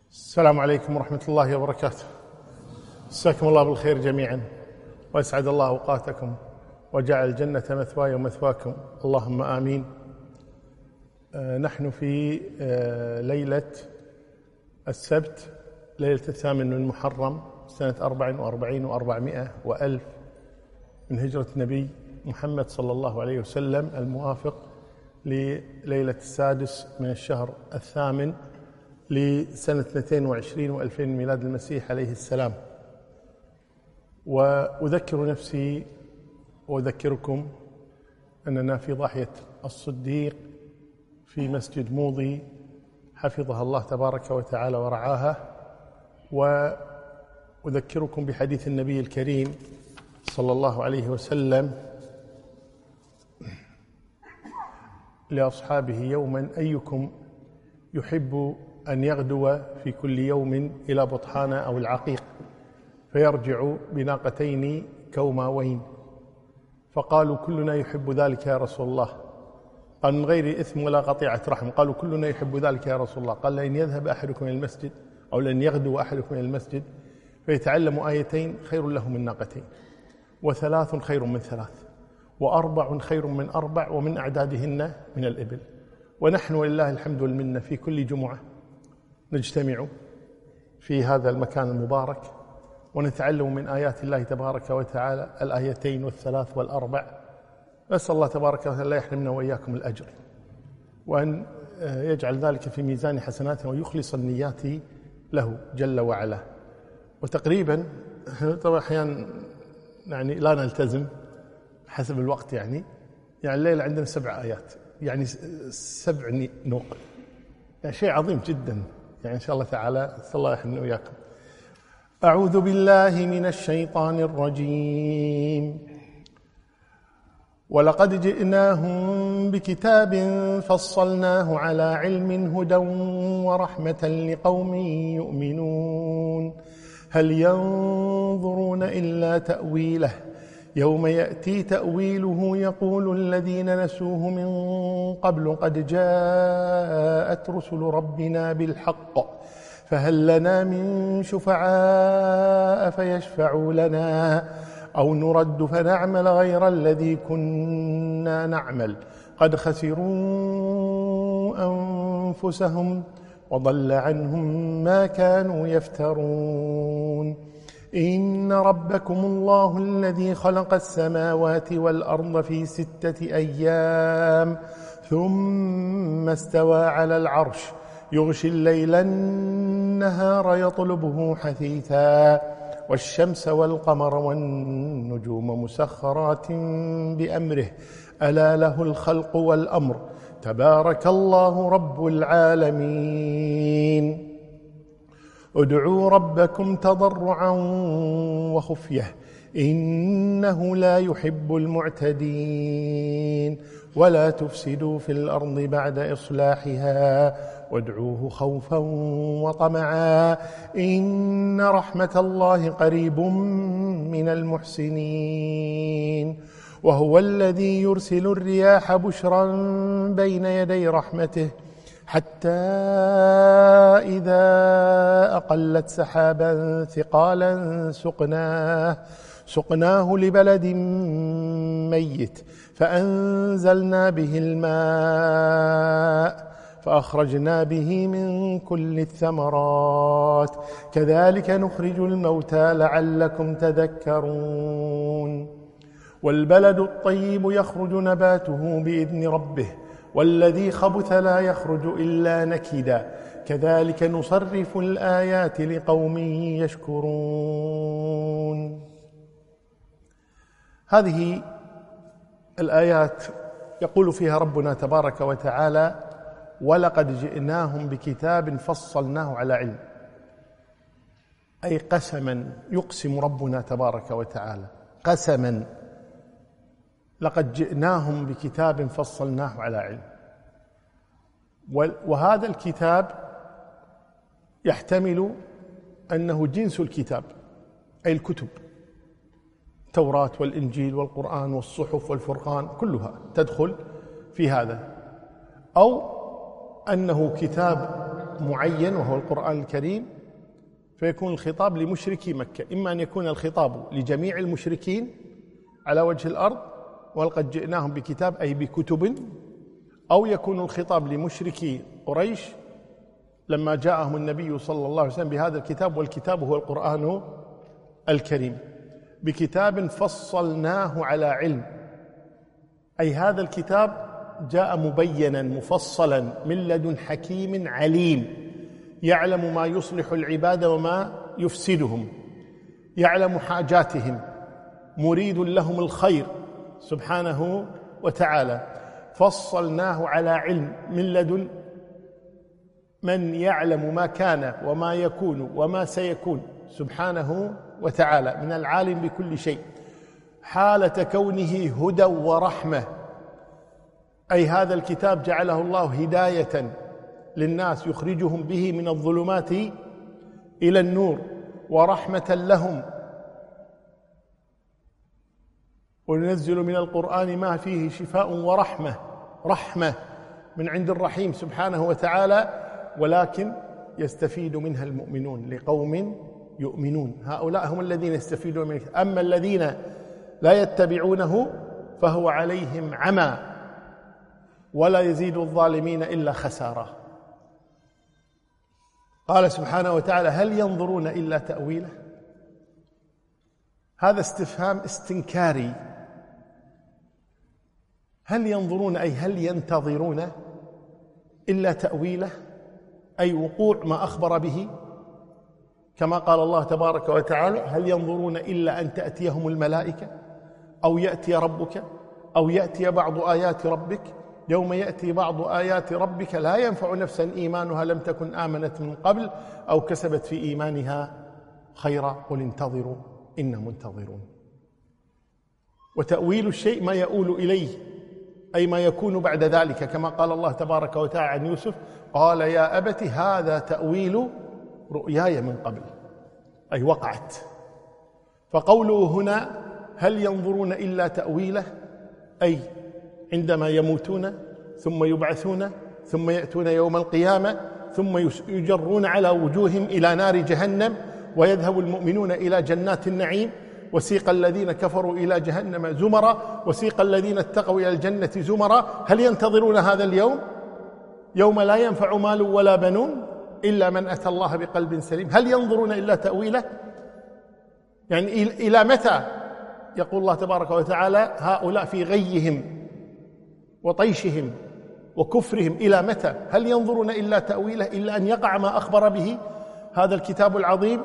السلام عليكم ورحمة الله وبركاته. مساكم الله بالخير جميعا، وأسعد الله أوقاتكم، وجعل الجنة مثواي ومثواكم، اللهم آمين. نحن في ليلة السبت، ليلة 8 من محرم سنة 44 و400 وألف من هجرة النبي محمد صلى الله عليه وسلم، الموافق لليلة 6 من الشهر 8 لسنة 22 و2000 ميلاد المسيح عليه السلام. وأذكر نفسي وأذكركم أننا في ضاحية الصديق في مسجد موضي حفظها الله تبارك وتعالى ورعاها، وأذكركم بحديث النبي الكريم صلى الله عليه وسلم لأصحابه يوما: أيكم يحب أن يغدو في كل يوم إلى بطحان أو العقيق فيرجع بناقتين كوماوين؟ فقالوا: كلنا يحب ذلك يا رسول الله. قال: من غير إثم ولا قطيعة رحم. قالوا: كلنا يحب ذلك يا رسول الله. قال: لأن يذهب أحدكم إلى المسجد، أو لأن يغدو أحدكم إلى المسجد فيتعلم آيتين خير له من ناقتين، وثلاث خير من ثلاث، وأربع خير من أربع، ومن أعدادهن من الإبل. ونحن ولله الحمد والمنة في كل جمعة نجتمع في هذا المكان المبارك ونتعلم من آيات الله تبارك وتعالى الآيتين والثلاث والأربع. أسأل الله تبارك وتعالى لا يحرمنا وإياكم الأجر، وأن يجعل ذلك في ميزان حسناتنا ويخلص النيات له جل وعلا. وتقريبا طبعا أحيانا يعني لا نلتزم حسب الوقت، يعني الليلة عندنا 7 آيات، يعني 7 نوق، يعني شيء عظيم جدا، يعني إن شاء الله تعالى. أسأل الله يحفظنا وإياكم. أعوذ بالله من الشيطان الرجيم. ولقد جئناهم بكتاب فصلناه على علم هدى ورحمة لقوم يؤمنون. هل ينظرون إلا تأويله؟ يوم يأتي تأويله يقول الذين نسوه من قبل قد جاءت رسل ربنا بالحق فهل لنا من شفعاء فيشفعوا لنا أو نرد فنعمل غير الذي كنا نعمل قد خسروا أنفسهم وضل عنهم ما كانوا يفترون. إن ربكم الله الذي خلق السماوات والأرض في 6 أيام ثم استوى على العرش يغشي الليل النهار يطلبه حثيثا والشمس والقمر والنجوم مسخرات بأمره ألا له الخلق والأمر تبارك الله رب العالمين. ادعوا ربكم تضرعا وخفية إنه لا يحب المعتدين ولا تفسدوا في الأرض بعد إصلاحها وادعوه خوفا وطمعا إن رحمة الله قريب من المحسنين. وهو الذي يرسل الرياح بشرا بين يدي رحمته حتى إذا أقلت سحابا ثقالا سقناه لبلد ميت فأنزلنا به الماء فأخرجنا به من كل الثمرات كذلك نخرج الموتى لعلكم تذكرون. والبلد الطيب يخرج نباته بإذن ربه والذي خبث لا يخرج إلا نكدا كذلك نصرف الآيات لقوم يشكرون. هذه الآيات يقول فيها ربنا تبارك وتعالى: ولقد جئناهم بكتاب فصلناه على علم، أي قسما يقسم ربنا تبارك وتعالى قسما لقد جئناهم بكتاب فصلناه على علم. وهذا الكتاب يحتمل أنه جنس الكتاب، أي الكتب، التوراة والإنجيل والقرآن والصحف والفرقان كلها تدخل في هذا، أو أنه كتاب معين وهو القرآن الكريم، فيكون الخطاب لمشركي مكة، إما أن يكون الخطاب لجميع المشركين على وجه الأرض ولقد جئناهم بكتاب أي بكتب، أو يكون الخطاب لمشركي قريش لما جاءهم النبي صلى الله عليه وسلم بهذا الكتاب، والكتاب هو القرآن الكريم، بكتاب فصلناه على علم، أي هذا الكتاب جاء مبينا مفصلا من لدن حكيم عليم يعلم ما يصلح العباد وما يفسدهم، يعلم حاجاتهم، مريد لهم الخير سبحانه وتعالى. فصلناه على علم من لدن من يعلم ما كان وما يكون وما سيكون سبحانه وتعالى، من العالم بكل شيء، حالة كونه هدى ورحمة، أي هذا الكتاب جعله الله هداية للناس يخرجهم به من الظلمات إلى النور، ورحمة لهم، وننزل من القرآن ما فيه شفاء ورحمة، رحمة من عند الرحيم سبحانه وتعالى، ولكن يستفيد منها المؤمنون لقوم يؤمنون، هؤلاء هم الذين يستفيدون منه. أما الذين لا يتبعونه فهو عليهم عمى ولا يزيد الظالمين إلا خسارة. قال سبحانه وتعالى: هل ينظرون إلا تأويله؟ هذا استفهام استنكاري. هل ينظرون أي هل ينتظرون إلا تأويله، أي وقوع ما أخبر به، كما قال الله تبارك وتعالى: هل ينظرون إلا أن تأتيهم الملائكة أو يأتي ربك أو يأتي بعض آيات ربك، يوم يأتي بعض آيات ربك لا ينفع نفسا إيمانها لم تكن آمنت من قبل أو كسبت في إيمانها خيرا قل انتظروا إنا منتظرون. وتأويل الشيء ما يؤول إليه، أي ما يكون بعد ذلك، كما قال الله تبارك وتعالى عن يوسف: قال يا أبت هذا تأويل رؤياي من قبل، أي وقعت. فقوله هنا هل ينظرون إلا تأويله، أي عندما يموتون ثم يبعثون ثم يأتون يوم القيامة ثم يجرون على وجوههم إلى نار جهنم، ويذهب المؤمنون إلى جنات النعيم، وسيق الذين كفروا إلى جهنم زمرا وسيق الذين اتقوا إلى الجنة زمرا. هل ينتظرون هذا اليوم، يوم لا ينفع مال ولا بنون إلا من أتى الله بقلب سليم؟ هل ينظرون إلا تأويله، يعني إلى متى؟ يقول الله تبارك وتعالى: هؤلاء في غيهم وطيشهم وكفرهم إلى متى؟ هل ينظرون إلا تأويله، إلا أن يقع ما أخبر به هذا الكتاب العظيم؟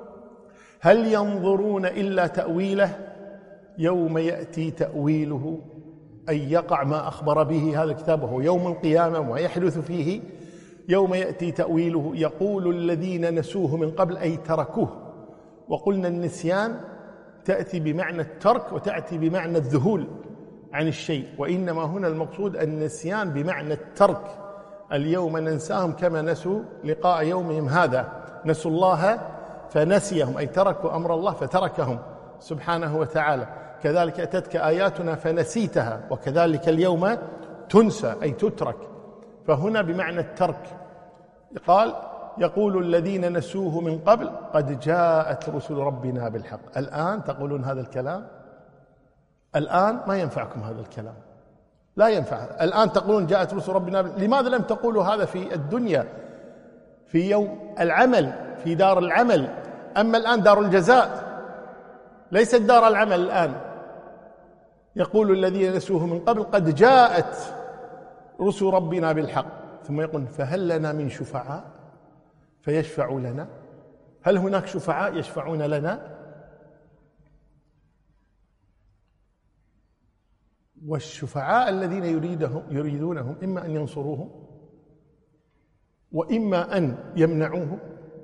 هل ينظرون إلا تأويله، يوم يأتي تأويله، أي يقع ما أخبر به هذا الكتاب وهو يوم القيامة ويحدث فيه. يوم يأتي تأويله يقول الذين نسوه من قبل، أي تركوه. وقلنا النسيان تأتي بمعنى الترك وتأتي بمعنى الذهول عن الشيء، وإنما هنا المقصود النسيان بمعنى الترك. اليوم ننساهم كما نسوا لقاء يومهم هذا، نسوا الله فنسيهم، أي تركوا أمر الله فتركهم سبحانه وتعالى. كذلك أتتك آياتنا فنسيتها، وكذلك اليوم تنسى أي تترك. فهنا بمعنى الترك. قال: يقول الذين نسوه من قبل قد جاءت رسل ربنا بالحق. الآن تقولون هذا الكلام، الآن ما ينفعكم هذا الكلام، لا ينفع. الآن تقولون جاءت رسل ربنا لماذا لم تقولوا هذا في الدنيا، في يوم العمل، في دار العمل؟ أما الآن دار الجزاء، ليست دار العمل الآن. يقول الذين نسوه من قبل قد جاءت رسل ربنا بالحق، ثم يقول: فهل لنا من شفعاء فيشفعوا لنا؟ هل هناك شفعاء يشفعون لنا؟ والشفعاء الذين يريدونهم إما أن ينصروهم وإما أن يمنعوهم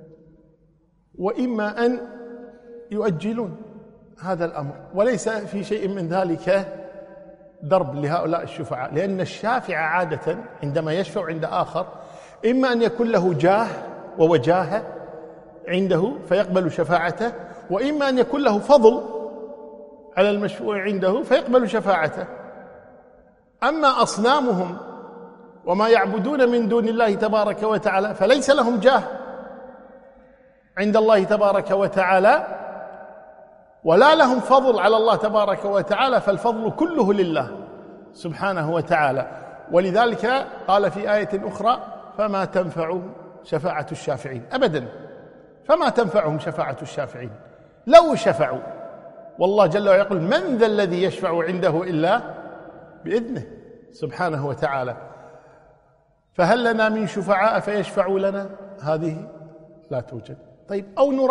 وإما أن يؤجلون هذا الأمر، وليس في شيء من ذلك ضرب لهؤلاء الشفعاء، لأن الشافع عادة عندما يشفع عند آخر إما أن يكون له جاه ووجاهة عنده فيقبل شفاعته، وإما أن يكون له فضل على المشفوع عنده فيقبل شفاعته. أما أصنامهم وما يعبدون من دون الله تبارك وتعالى فليس لهم جاه عند الله تبارك وتعالى ولا لهم فضل على الله تبارك وتعالى، فالفضل كله لله سبحانه وتعالى. ولذلك قال في آية أخرى: فما تنفعهم شفاعة الشافعين. أبدا، فما تنفعهم شفاعة الشافعين. لو شفعوا، والله جل وعلا يقول: من ذا الذي يشفع عنده إلا بإذنه سبحانه وتعالى. فهل لنا من شفعاء فيشفعوا لنا؟ هذه لا توجد. طيب،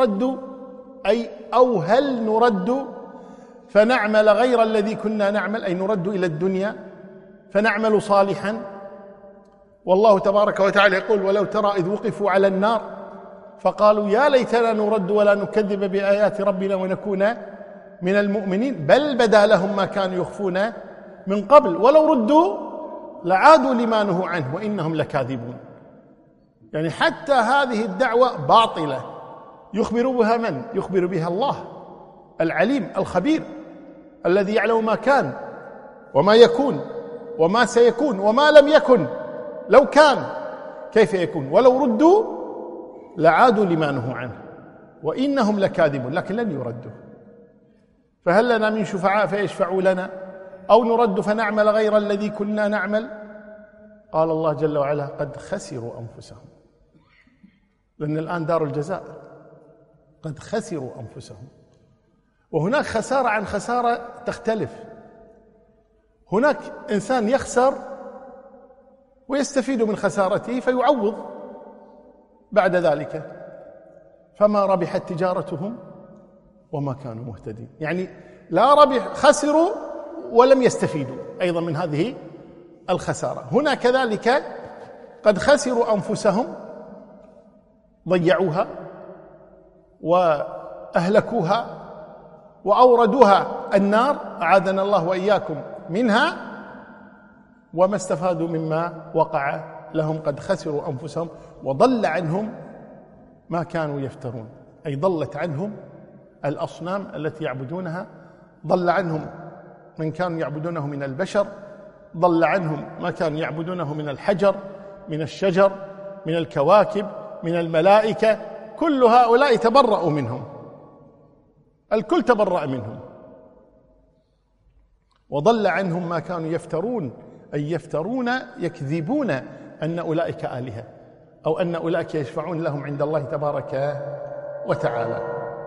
أو هل نرد فنعمل غير الذي كنا نعمل، أي نرد إلى الدنيا فنعمل صالحا. والله تبارك وتعالى يقول: ولو ترى إذ وقفوا على النار فقالوا يا ليتنا نرد ولا نكذب بآيات ربنا ونكون من المؤمنين بل بدا لهم ما كانوا يخفون من قبل ولو ردوا لعادوا لما نهوا عنه وإنهم لكاذبون. يعني حتى هذه الدعوة باطلة. يخبر بها من؟ يخبر بها الله العليم الخبير الذي يعلم ما كان وما يكون وما سيكون وما لم يكن. لو كان كيف يكون؟ ولو ردوا لعادوا لما نهوا عنه وإنهم لكاذبون، لكن لن يردوا. فهل لنا من شفعاء فيشفعوا لنا أو نرد فنعمل غير الذي كنا نعمل؟ قال الله جل وعلا: قد خسروا أنفسهم. لأن الآن دار الجزاء. قد خسروا أنفسهم. وهناك خسارة عن خسارة تختلف. هناك إنسان يخسر ويستفيد من خسارته فيعوض بعد ذلك، فما ربحت تجارتهم وما كانوا مهتدين. يعني لا ربح، خسروا ولم يستفيدوا أيضا من هذه الخسارة. هنا كذلك قد خسروا أنفسهم، ضيعوها وأهلكوها وأوردوها النار، أعاذنا الله وإياكم منها، وما استفادوا مما وقع لهم. قد خسروا أنفسهم وضل عنهم ما كانوا يفترون، أي ضلت عنهم الأصنام التي يعبدونها، ضل عنهم من كانوا يعبدونه من البشر، ضل عنهم ما كانوا يعبدونه من الحجر، من الشجر، من الكواكب، من الملائكة. كل هؤلاء تبرأوا منهم، الكل تبرأ منهم. وضل عنهم ما كانوا يفترون، أي يفترون يكذبون أن أولئك آلهة أو أن أولئك يشفعون لهم عند الله تبارك وتعالى.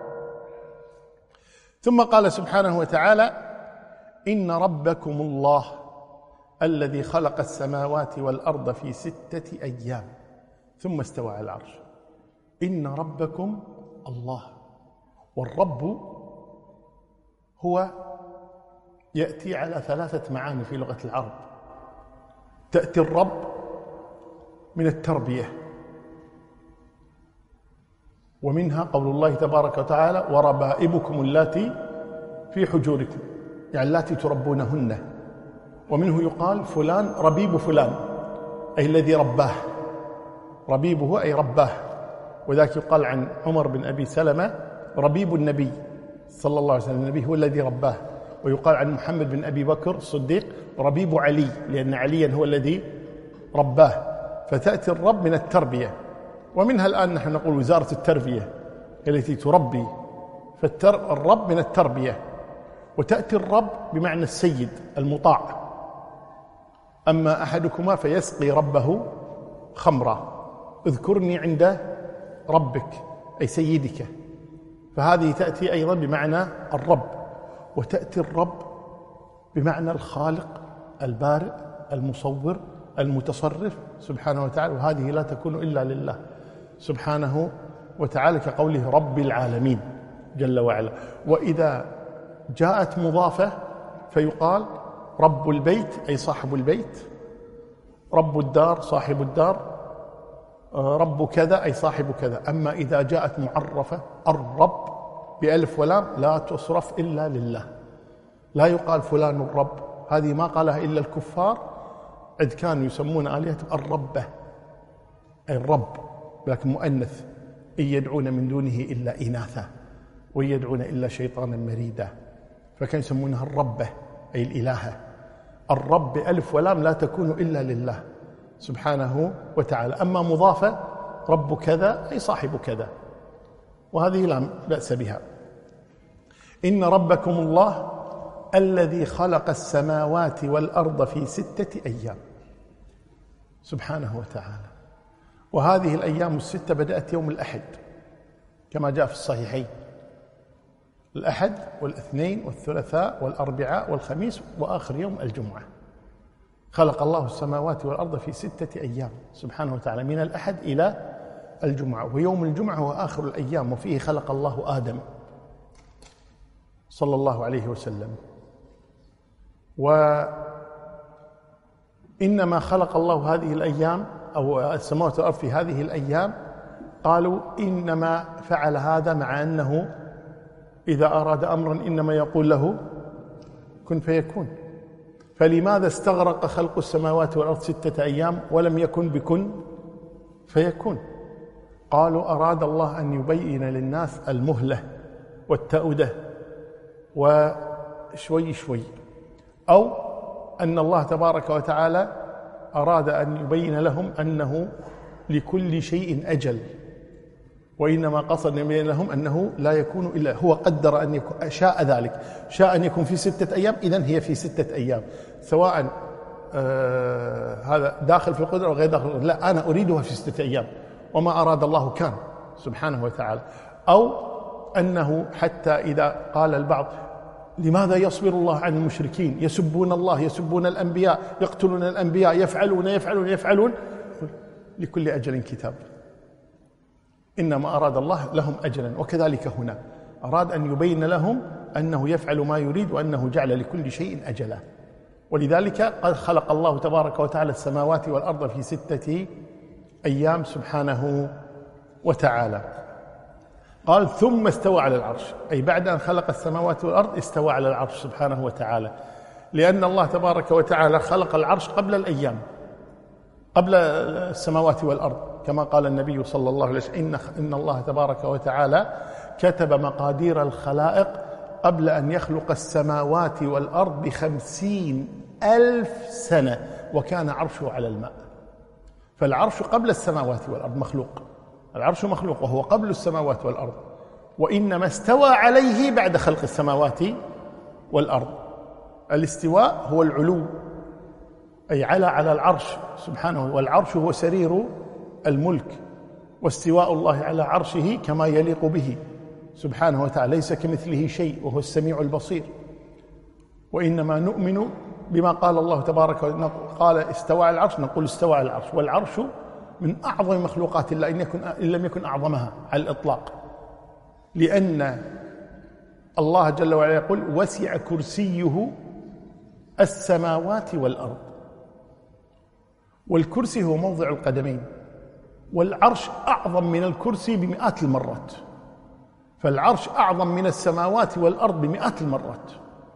ثم قال سبحانه وتعالى: إن ربكم الله الذي خلق السماوات والأرض في 6 أيام ثم استوى على العرش. إن ربكم الله. والرب هو يأتي على 3 معاني في لغة العرب. تأتي الرب من التربية، ومنها قول الله تبارك وتعالى: وربائبكم اللاتي في حجوركم، يعني اللاتي تربونهن. ومنه يقال فلان ربيب فلان، أي الذي رباه، ربيبه أي رباه. وذاك يقال عن عمر بن أبي سلمة ربيب النبي صلى الله عليه وسلم، النبي هو الذي رباه. ويقال عن محمد بن أبي بكر الصديق ربيب علي، لأن عليا هو الذي رباه. فتأتي الرب من التربية، ومنها الآن نحن نقول وزارة التربية التي تربي، فالرب من التربية. وتأتي الرب بمعنى السيد المطاع. أما أحدكما فيسقي ربه خمرا، اذكرني عند ربك، أي سيدك. فهذه تأتي أيضا بمعنى الرب. وتأتي الرب بمعنى الخالق البارئ المصور المتصرف سبحانه وتعالى، وهذه لا تكون إلا لله سبحانه وتعالى، كقوله رب العالمين جل وعلا. وإذا جاءت مضافة فيقال رب البيت أي صاحب البيت، رب الدار صاحب الدار، رب كذا أي صاحب كذا. أما إذا جاءت معرفة الرب بألف ولام لا تصرف إلا لله، لا يقال فلان الرب. هذه ما قالها إلا الكفار، إذ كانوا يسمون آلهة الربة أي الرب، لكن مؤنث. إن يدعون من دونه إلا إناثا وإن يدعون إلا شيطانا مريدا، فكانوا يسمونها الربة أي الإلهة. الرب بألف ولام لا تكون إلا لله سبحانه وتعالى. أما مضافة رب كذا أي صاحب كذا، وهذه لا بأس بها. إن ربكم الله الذي خلق السماوات والأرض في 6 أيام سبحانه وتعالى. وهذه الأيام ال6 بدأت يوم الأحد كما جاء في الصحيحين، الأحد والاثنين والثلاثاء والأربعاء والخميس وآخر يوم الجمعة. خلق الله السماوات والأرض في 6 أيام سبحانه وتعالى، من الأحد إلى الجمعة، ويوم الجمعة هو آخر الأيام، وفيه خلق الله آدم صلى الله عليه وسلم. وإنما خلق الله هذه الأيام أو السماوات والأرض في هذه الأيام، قالوا إنما فعل هذا مع أنه إذا أراد أمرا إنما يقول له كن فيكون. فلماذا استغرق خلق السماوات والأرض 6 أيام ولم يكن بكن فيكون؟ قالوا أراد الله أن يبين للناس المهلة والتأودة وشوي شوي، أو أن الله تبارك وتعالى أراد أن يبين لهم أنه لكل شيء أجل، وإنما قصد أن يبين لهم أنه لا يكون إلا هو قدر أن يكون، شاء ذلك، شاء أن يكون في 6 أيام، إذن هي في 6 أيام، سواء هذا داخل في القدرة وغير داخل القدرة. لا، أنا أريدها في 6 أيام، وما أراد الله كان سبحانه وتعالى. أو أنه حتى إذا قال البعض لماذا يصبر الله عن المشركين، يسبون الله، يسبون الأنبياء، يقتلون الأنبياء، يفعلون، لكل أجل كتاب. إنما أراد الله لهم أجلا، وكذلك هنا أراد أن يبين لهم أنه يفعل ما يريد، وأنه جعل لكل شيء أجلا. ولذلك قد خلق الله تبارك وتعالى السماوات والأرض في 6 أيام سبحانه وتعالى. قال ثم استوى على العرش، أي بعد أن خلق السماوات والأرض استوى على العرش سبحانه وتعالى، لأن الله تبارك وتعالى خلق العرش قبل الأيام، قبل السماوات والأرض، كما قال النبي صلى الله عليه وسلم إن الله تبارك وتعالى كتب مقادير الخلائق قبل أن يخلق السماوات والأرض ب50,000 سنة، وكان عرشه على الماء. فالعرش قبل السماوات والأرض مخلوق، العرش مخلوق وهو قبل السماوات والأرض، وإنما استوى عليه بعد خلق السماوات والأرض. الاستواء هو العلو، أي على العرش سبحانه، والعرش هو سرير الملك، واستواء الله على عرشه كما يليق به سبحانه وتعالى، ليس كمثله شيء وهو السميع البصير. وإنما نؤمن بما قال الله تبارك وتعالى، قال استوى على العرش، نقول استوى على العرش، والعرش من أعظم مخلوقات الله إن لم يكن أعظمها على الإطلاق، لأن الله جل وعلا يقول وسع كرسيه السماوات والأرض، والكرسي هو موضع القدمين، والعرش أعظم من الكرسي ب100 المرات، فالعرش أعظم من السماوات والأرض ب100 المرات.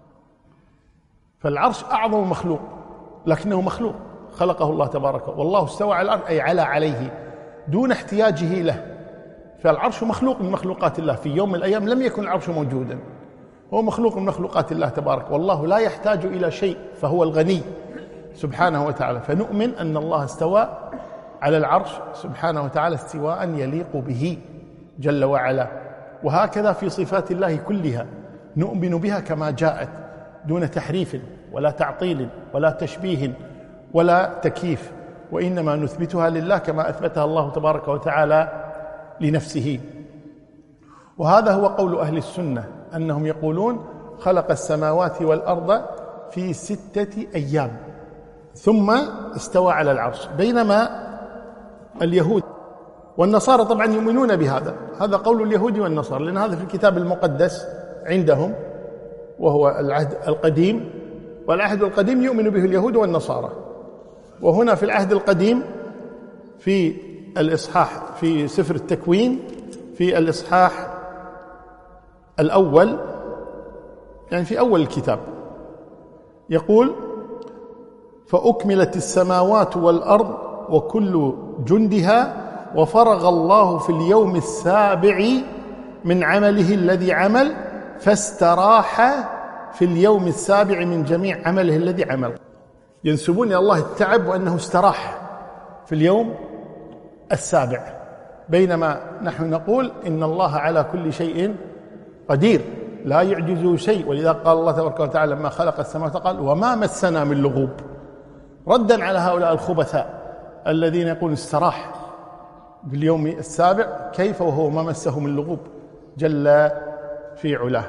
فالعرش أعظم مخلوق، لكنه مخلوق خلقه الله تبارك، والله استوى على العرش أي عليه دون احتياجه له. فالعرش مخلوق من مخلوقات الله، في يوم من الأيام لم يكن العرش موجودا، هو مخلوق من مخلوقات الله تبارك، والله لا يحتاج إلى شيء، فهو الغني سبحانه وتعالى. فنؤمن أن الله استوى على العرش سبحانه وتعالى استواء يليق به جل وعلا. وهكذا في صفات الله كلها نؤمن بها كما جاءت، دون تحريف ولا تعطيل ولا تشبيه ولا تكييف، وإنما نثبتها لله كما أثبتها الله تبارك وتعالى لنفسه. وهذا هو قول أهل السنة، أنهم يقولون خلق السماوات والأرض في 6 أيام ثم استوى على العرش، بينما اليهود والنصارى طبعا يؤمنون بهذا، هذا قول اليهود والنصارى، لأن هذا في الكتاب المقدس عندهم وهو العهد القديم، والعهد القديم يؤمن به اليهود والنصارى. وهنا في العهد القديم في الإصحاح في سفر التكوين في الإصحاح الأول، يعني في أول الكتاب، يقول فأكملت السماوات والأرض وكل جندها وفرغ الله في اليوم السابع من عمله الذي عمل فاستراح في اليوم السابع من جميع عمله الذي عمل. ينسبون إلى الله التعب وأنه استراح في اليوم السابع، بينما نحن نقول إن الله على كل شيء قدير لا يعجزه شيء. ولذا قال الله تبارك وتعالى لما خلق السماوات قال وما مسنا من لغوب، ردا على هؤلاء الخبثاء الذين يقولون استراح باليوم السابع، كيف وهو ما مسه من لغوب جل في علاه.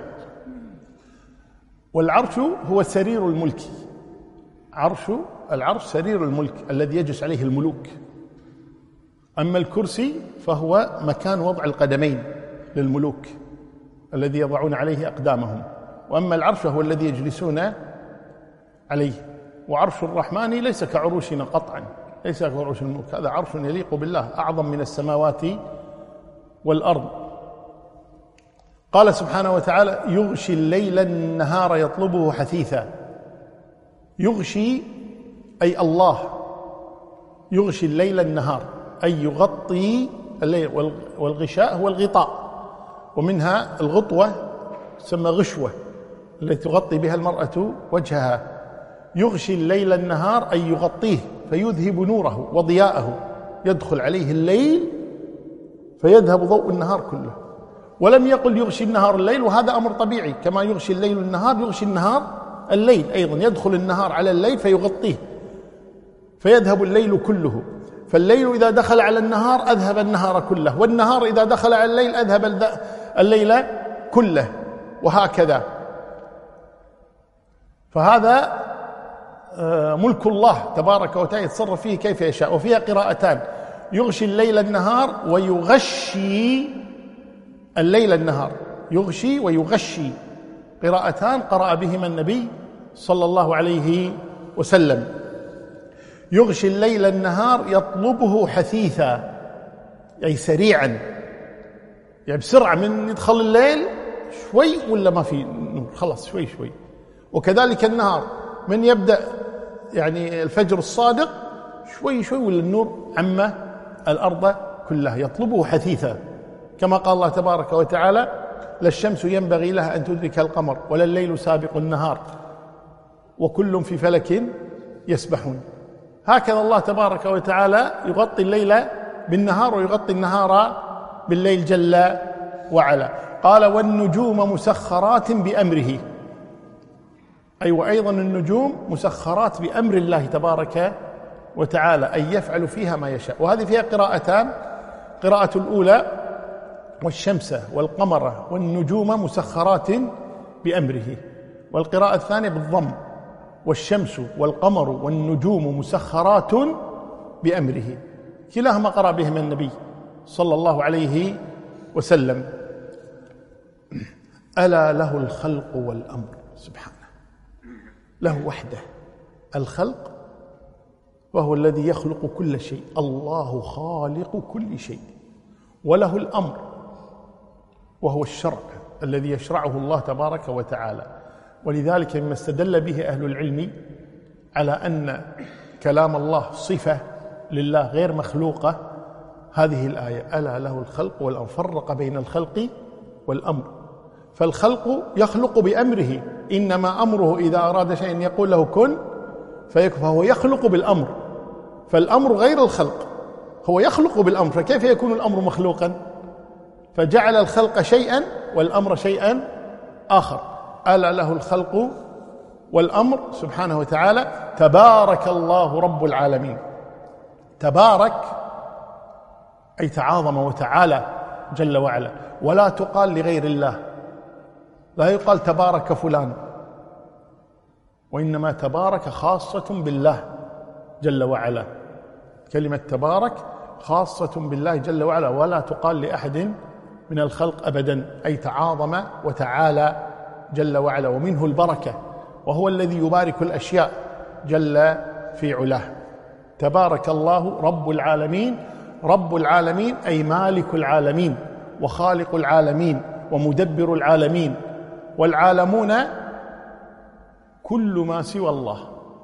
والعرش هو سرير الملك، العرش سرير الملك الذي يجلس عليه الملوك. أما الكرسي فهو مكان وضع القدمين للملوك الذي يضعون عليه أقدامهم، وأما العرش فهو الذي يجلسون عليه. وعرش الرحمن ليس كعروشنا قطعا، ليس كعروش الملوك، هذا عرش يليق بالله أعظم من السماوات والأرض. قال سبحانه وتعالى يغشي الليل النهار يطلبه حثيثا. يغشي أي الله يغشي الليل النهار، أي يغطي الليل، والغشاء هو الغطاء، ومنها الغطوة تسمى غشوة التي تغطي بها المرأة وجهها. يغشي الليل النهار أي يغطيه فيذهب نوره وضياءه، يدخل عليه الليل فيذهب ضوء النهار كله. ولم يقل يغشي النهار الليل، وهذا أمر طبيعي، كما يغشي الليل النهار يغشي النهار الليل أيضا، يدخل النهار على الليل فيغطيه فيذهب الليل كله. فالليل إذا دخل على النهار أذهب النهار كله، والنهار إذا دخل على الليل أذهب الليل كله، وهكذا. فهذا ملك الله تبارك وتعالى يتصرف فيه كيف يشاء. وفيها قراءتان، يغشي الليل النهار ويغشي الليل النهار، يغشي ويغشي، قراءتان قرأ بهما النبي صلى الله عليه وسلم. يغشي الليل النهار يطلبه حثيثا، أي سريعا، يعني بسرعة، من يدخل الليل شوي ولا ما في نور، خلاص شوي شوي. وكذلك النهار من يبدأ يعني الفجر الصادق شوي شوي ولا النور عم الأرض كلها، يطلبه حثيثا، كما قال الله تبارك وتعالى لا الشمس ينبغي لها أن تدرك القمر ولا الليل سابق النهار وكل في فلك يسبحون. هكذا الله تبارك وتعالى يغطي الليل بالنهار ويغطي النهار بالليل جل وعلا. قال والنجوم مسخرات بأمره، أي وأيضا النجوم مسخرات بأمر الله تبارك وتعالى، أن يفعل فيها ما يشاء. وهذه فيها قراءتان، قراءة الأولى والشمس والقمر والنجوم مسخرات بأمره، والقراءة الثانية بالضم والشمس والقمر والنجوم مسخرات بأمره، كلاهما قرأ بهما النبي صلى الله عليه وسلم. ألا له الخلق والأمر، سبحانه، له وحده الخلق، وهو الذي يخلق كل شيء، الله خالق كل شيء، وله الأمر وهو الشرع الذي يشرعه الله تبارك وتعالى. ولذلك مما استدل به أهل العلم على أن كلام الله صفة لله غير مخلوقة هذه الآية ألا له الخلق والأمر، فرق بين الخلق والأمر. فالخلق يخلق بأمره، إنما أمره إذا أراد شيئا يقول له كن فيكون، فهو يخلق بالأمر، فالأمر غير الخلق، هو يخلق بالأمر، فكيف يكون الأمر مخلوقا؟ فجعل الخلق شيئا والأمر شيئا آخر. ألا له الخلق والأمر سبحانه وتعالى. تبارك الله رب العالمين، تبارك أي تعاظم وتعالى جل وعلا، ولا تقال لغير الله، لا يقال تبارك فلان، وإنما تبارك خاصة بالله جل وعلا، كلمة تبارك خاصة بالله جل وعلا، ولا تقال لأحد من الخلق أبدا، أي تعاظم وتعالى جل وعلا، ومنه البركة، وهو الذي يبارك الأشياء جل في علاه. تبارك الله رب العالمين، رب العالمين أي مالك العالمين وخالق العالمين ومدبر العالمين، والعالمون كل ما سوى الله،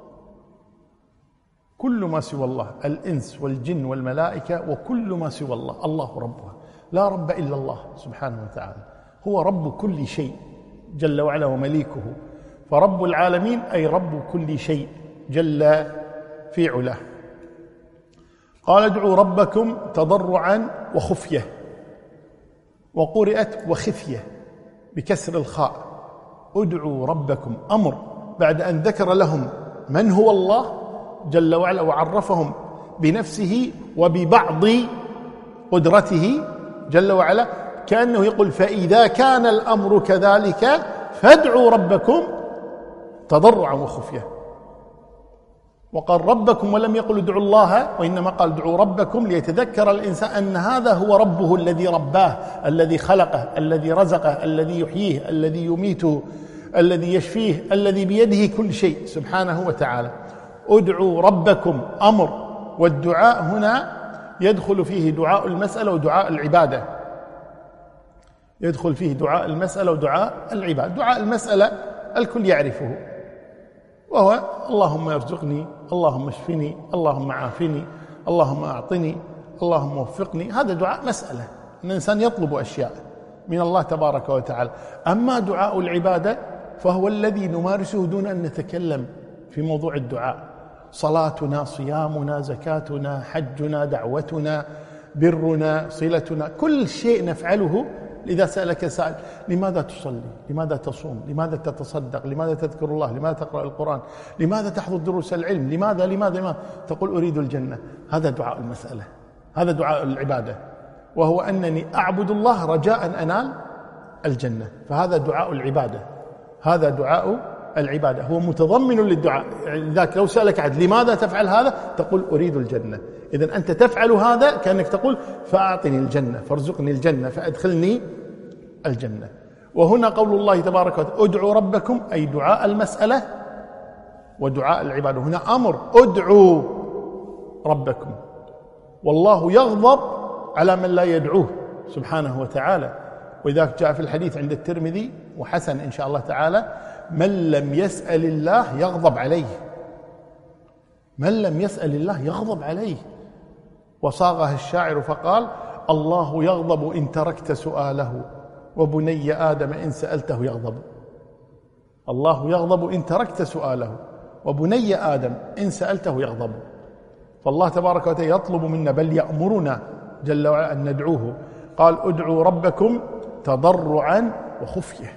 كل ما سوى الله، الإنس والجن والملائكة وكل ما سوى الله، الله ربها، لا رب إلا الله سبحانه وتعالى، هو رب كل شيء جل وعلا ومليكه. فرب العالمين أي رب كل شيء جل في علاه. قال ادعوا ربكم تضرعا وخفية، وقرئت وخفية بكسر الخاء. ادعوا ربكم أمر بعد أن ذكر لهم من هو الله جل وعلا وعرفهم بنفسه وببعض قدرته جل وعلا، كأنه يقول فإذا كان الأمر كذلك فادعوا ربكم تضرعا وخفية. وقال ربكم ولم يقل ادعوا الله، وإنما قال ادعوا ربكم ليتذكر الإنسان أن هذا هو ربه الذي رباه، الذي خلقه، الذي رزقه، الذي يحييه، الذي يميته، الذي يشفيه، الذي بيده كل شيء سبحانه وتعالى. ادعوا ربكم أمر، والدعاء هنا يدخل فيه دعاء المسألة ودعاء العبادة، يدخل فيه دعاء المسألة ودعاء العبادة. دعاء المسألة الكل يعرفه، وهو اللهم ارزقني، اللهم اشفني، اللهم عافني، اللهم أعطني، اللهم وفقني. هذا دعاء مسألة، أن الإنسان يطلب أشياء من الله تبارك وتعالى. أما دعاء العبادة فهو الذي نمارسه دون أن نتكلم في موضوع الدعاء. صلاتنا، صيامنا، زكاتنا، حجنا، دعوتنا، برنا، صلتنا، كل شيء نفعله. إذا سألك سائل لماذا تصلي؟ لماذا تصوم؟ لماذا تتصدق؟ لماذا تذكر الله؟ لماذا تقرأ القرآن؟ لماذا تحضر دروس العلم؟ لماذا؟ تقول أريد الجنة. هذا دعاء المسألة، هذا دعاء العبادة، وهو أنني أعبد الله رجاء أن أنال الجنة. فهذا دعاء العبادة، هذا دعاء العبادة، هو متضمن للدعاء. ذاك لو سألك عد لماذا تفعل هذا تقول أريد الجنة. إذن أنت تفعل هذا كأنك تقول فأعطني الجنة، فارزقني الجنة، فأدخلني الجنة. وهنا قول الله تبارك وتعالى ادعوا ربكم، أي دعاء المسألة ودعاء العبادة. هنا أمر، ادعوا ربكم، والله يغضب على من لا يدعوه سبحانه وتعالى. وإذا جاء في الحديث عند الترمذي وحسن إن شاء الله تعالى: من لم يسأل الله يغضب عليه، من لم يسأل الله يغضب عليه. وصاغها الشاعر فقال: الله يغضب إن تركت سؤاله، وبني آدم إن سألته يغضب. الله يغضب إن تركت سؤاله، وبني آدم إن سألته يغضب. فالله تبارك وتعالى يطلب منا، بل يأمرنا جل وعلا أن ندعوه. قال: ادعوا ربكم تضرعا وخفية.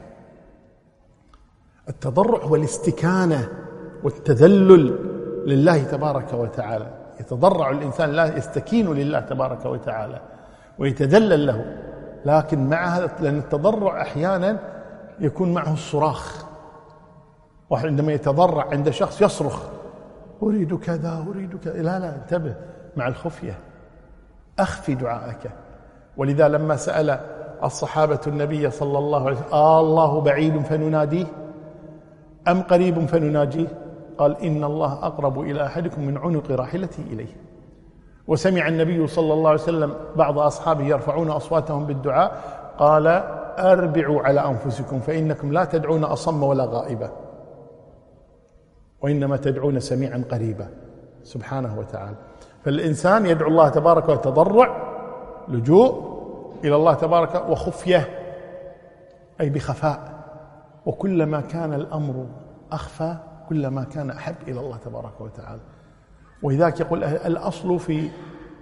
التضرع هو الاستكانة والتذلل لله تبارك وتعالى. يتضرع الإنسان، لا يستكين لله تبارك وتعالى ويتذلل له. لكن مع هذا، لأن التضرع أحيانا يكون معه الصراخ، وعندما يتضرع عند شخص يصرخ أريد كذا أريد كذا. لا انتبه، مع الخفية أخفي دعائك. ولذا لما سأل الصحابة النبي صلى الله عليه وسلم: الله بعيد فنناديه أم قريب فنناجيه؟ قال: إن الله أقرب إلى أحدكم من عنق راحلته إليه. وسمع النبي صلى الله عليه وسلم بعض أصحابه يرفعون أصواتهم بالدعاء، قال: أربعوا على أنفسكم فإنكم لا تدعون أصم ولا غائبا، وإنما تدعون سميعا قريبا سبحانه وتعالى. فالإنسان يدعو الله تبارك وتضرع، لجوء إلى الله تبارك، وخفية أي بخفاء. وكلما كان الأمر أخفى كلما كان أحب إلى الله تبارك وتعالى. ولذلك يقول الأصل في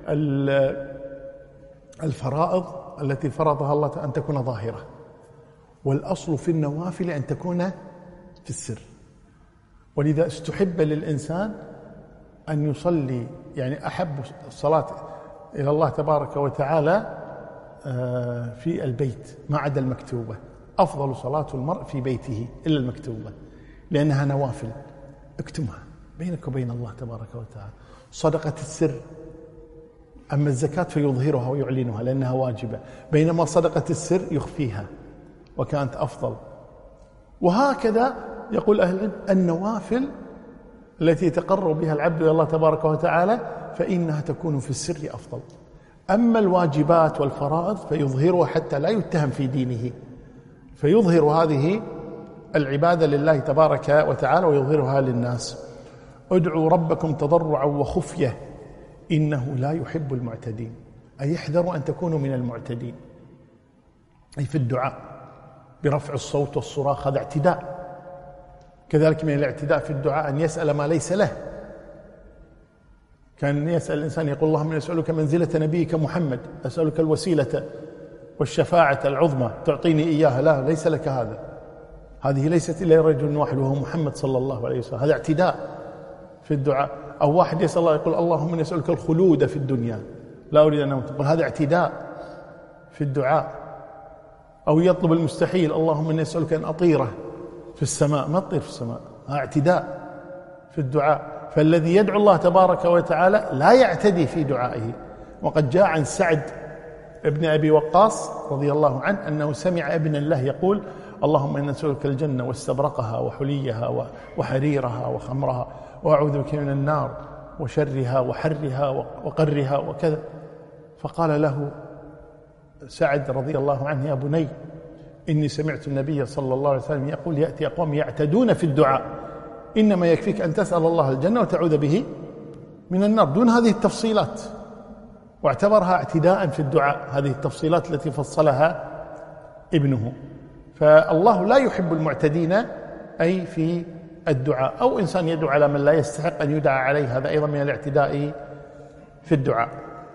الفرائض التي فرضها الله أن تكون ظاهرة، والأصل في النوافل أن تكون في السر. ولذا استحب للإنسان أن يصلي، يعني أحب الصلاة إلى الله تبارك وتعالى في البيت ما عدا المكتوبة. أفضل صلاة المرء في بيته إلا المكتوبة، لأنها نوافل اكتمها بينك وبين الله تبارك وتعالى. صدقة السر، أما الزكاة فيظهرها ويعلنها لأنها واجبة، بينما صدقة السر يخفيها وكانت أفضل. وهكذا يقول أهل العلم النوافل التي يتقرب بها العبد إلى الله تبارك وتعالى فإنها تكون في السر أفضل. أما الواجبات والفرائض فيظهرها حتى لا يتهم في دينه، فيظهر هذه العبادة لله تبارك وتعالى ويظهرها للناس. ادعوا ربكم تضرعا وخفية إنه لا يحب المعتدين، أي يحذروا أن تكونوا من المعتدين، أي في الدعاء برفع الصوت والصراخ، هذا اعتداء. كذلك من الاعتداء في الدعاء أن يسأل ما ليس له، كان يسأل الإنسان يقول اللهم إني أسألك منزلة نبيك محمد، أسألك الوسيلة والشفاعة العظمى تعطيني إياها. لا، ليس لك هذا، هذه ليست إلا رجل واحد وهو محمد صلى الله عليه وسلم. هذا اعتداء في الدعاء. أو واحد يسأل الله يقول اللهم إني أسألك الخلود في الدنيا لا أريد أن أموت، هذا اعتداء في الدعاء. أو يطلب المستحيل اللهم إني أسألك أن أطيره في السماء، ما تطير في السماء، هذا اعتداء في الدعاء. فالذي يدعو الله تبارك وتعالى لا يعتدي في دعائه. وقد جاء عن سعد ابن أبي وقاص رضي الله عنه أنه سمع ابنا له يقول اللهم إنا نسألك الجنة واستبرقها وحليها وحريرها وخمرها، وأعوذ بك من النار وشرها وحرها وقرها وكذا. فقال له سعد رضي الله عنه يا بني إني سمعت النبي صلى الله عليه وسلم يقول يأتي أقوام يعتدون في الدعاء، إنما يكفيك أن تسأل الله الجنة وتعوذ به من النار، دون هذه التفصيلات. واعتبرها اعتداء في الدعاء، هذه التفصيلات التي فصلها ابنه. فالله لا يحب المعتدين أي في الدعاء. أو إنسان يدعو على من لا يستحق أن يدعى عليه، هذا أيضا من الاعتداء في الدعاء.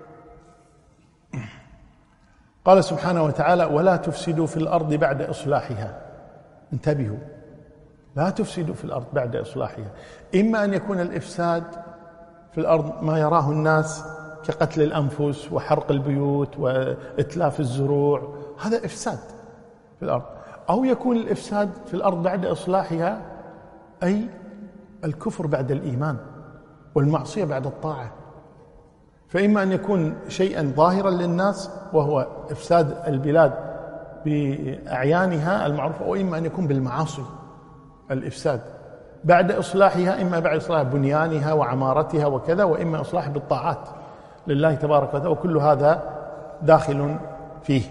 قال سبحانه وتعالى ولا تفسدوا في الأرض بعد إصلاحها. انتبهوا، لا تفسدوا في الأرض بعد إصلاحها. إما أن يكون الإفساد في الأرض ما يراه الناس كقتل الأنفس وحرق البيوت وإتلاف الزروع، هذا إفساد في الأرض. أو يكون الإفساد في الأرض بعد إصلاحها أي الكفر بعد الإيمان والمعصية بعد الطاعة. فإما أن يكون شيئا ظاهرا للناس وهو إفساد البلاد بأعيانها المعروفة، وإما أن يكون بالمعاصي الإفساد بعد إصلاحها، إما بعد إصلاح بنيانها وعمارتها وكذا، وإما إصلاح بالطاعات لله تبارك وتعالى، وكل هذا داخل فيه.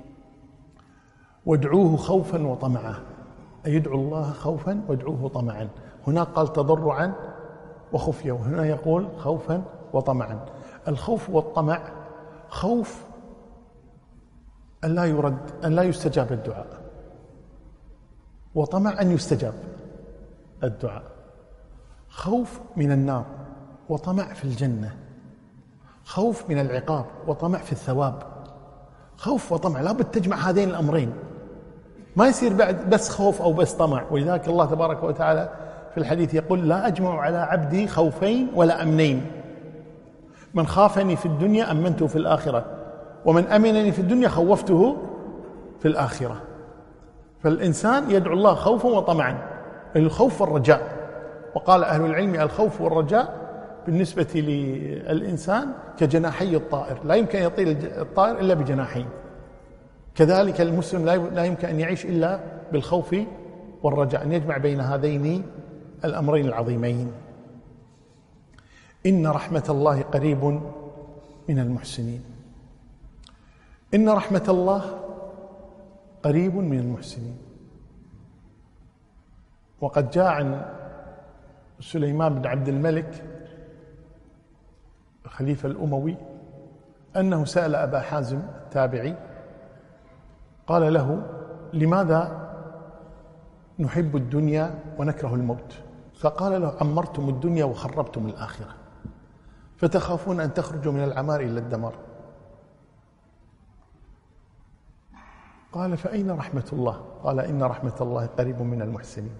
وادعوه خوفا وطمعا، أي يدعو الله خوفا وادعوه طمعا. هنا قال تضرعا وخفيا، وهنا يقول خوفا وطمعا. الخوف والطمع، خوف أن لا يرد، أن لا يستجاب الدعاء، وطمع أن يستجاب الدعاء. خوف من النار وطمع في الجنة، خوف من العقاب وطمع في الثواب. خوف وطمع لابد تجمع هذين الأمرين، ما يصير بعد بس خوف أو بس طمع. ولذلك الله تبارك وتعالى في الحديث يقول لا أجمع على عبدي خوفين ولا أمنين، من خافني في الدنيا أمنته في الآخرة، ومن أمنني في الدنيا خوفته في الآخرة. فالإنسان يدعو الله خوفا وطمعا، الخوف والرجاء. وقال أهل العلم الخوف والرجاء بالنسبة للإنسان كجناحي الطائر، لا يمكن أن يطير الطائر إلا بجناحين. كذلك المسلم لا يمكن أن يعيش إلا بالخوف والرجاء، أن يجمع بين هذين الأمرين العظيمين. إن رحمة الله قريب من المحسنين. إن رحمة الله قريب من المحسنين. وقد جاء عن سليمان بن عبد الملك الخليفة الأموي أنه سأل أبا حازم التابعي قال له لماذا نحب الدنيا ونكره الموت؟ فقال له عمرتم الدنيا وخربتم الآخرة، فتخافون أن تخرجوا من العمار إلى الدمار. قال فأين رحمة الله؟ قال إن رحمة الله قريب من المحسنين.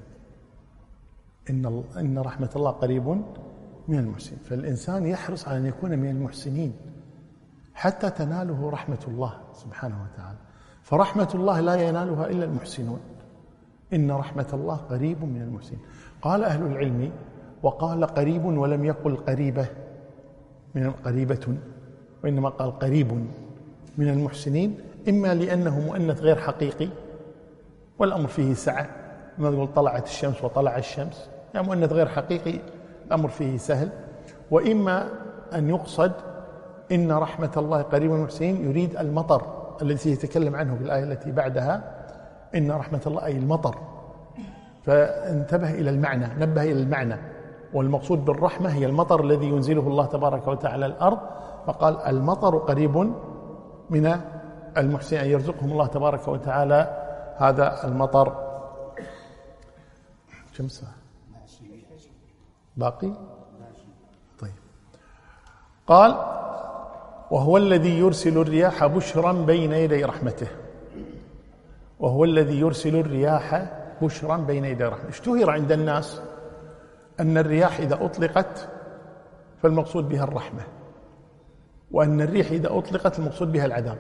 إن رحمة الله قريب من المحسنين. فالإنسان يحرص على أن يكون من المحسنين حتى تناله رحمة الله سبحانه وتعالى، فرحمة الله لا ينالها إلا المحسنون. إن رحمة الله قريب من المحسنين. قال أهل العلم وقال قريب ولم يقل قريبة من قريبة، وإنما قال قريب من المحسنين، إما لأنه مؤنث غير حقيقي والأمر فيه سعة، ما يقول طلعت الشمس وطلع الشمس، يعني مؤنث غير حقيقي الأمر فيه سهل. وإما أن يقصد إن رحمة الله قريب من المحسنين يريد المطر الذي يتكلم عنه في الآية التي بعدها، إن رحمة الله أي المطر. فانتبه إلى المعنى، نبه إلى المعنى، والمقصود بالرحمة هي المطر الذي ينزله الله تبارك وتعالى الأرض. فقال المطر قريب من المحسنين، أن يرزقهم الله تبارك وتعالى هذا المطر. كم ساعة باقي؟ طيب. قال: وهو الذي يرسل الرياح بشرا بين يدي رحمته. وهو الذي يرسل الرياح بشرا بين يدي رحمته. اشتهر عند الناس أن الرياح إذا أطلقت فالمقصود بها الرحمة، وأن الريح إذا أطلقت المقصود بها العذاب.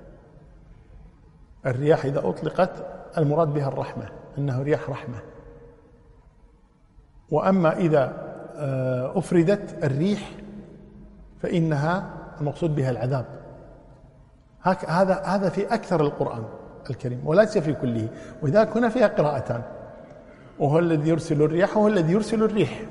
الرياح إذا أطلقت المراد بها الرحمة، أنه رياح رحمة. وأما إذا أفردت الريح فإنها المقصود بها العذاب. هذا في أكثر القرآن الكريم وليس في كله، ولذلك هنا فيها قراءتان: وهو الذي يرسل الرياح وهو الذي يرسل الريح.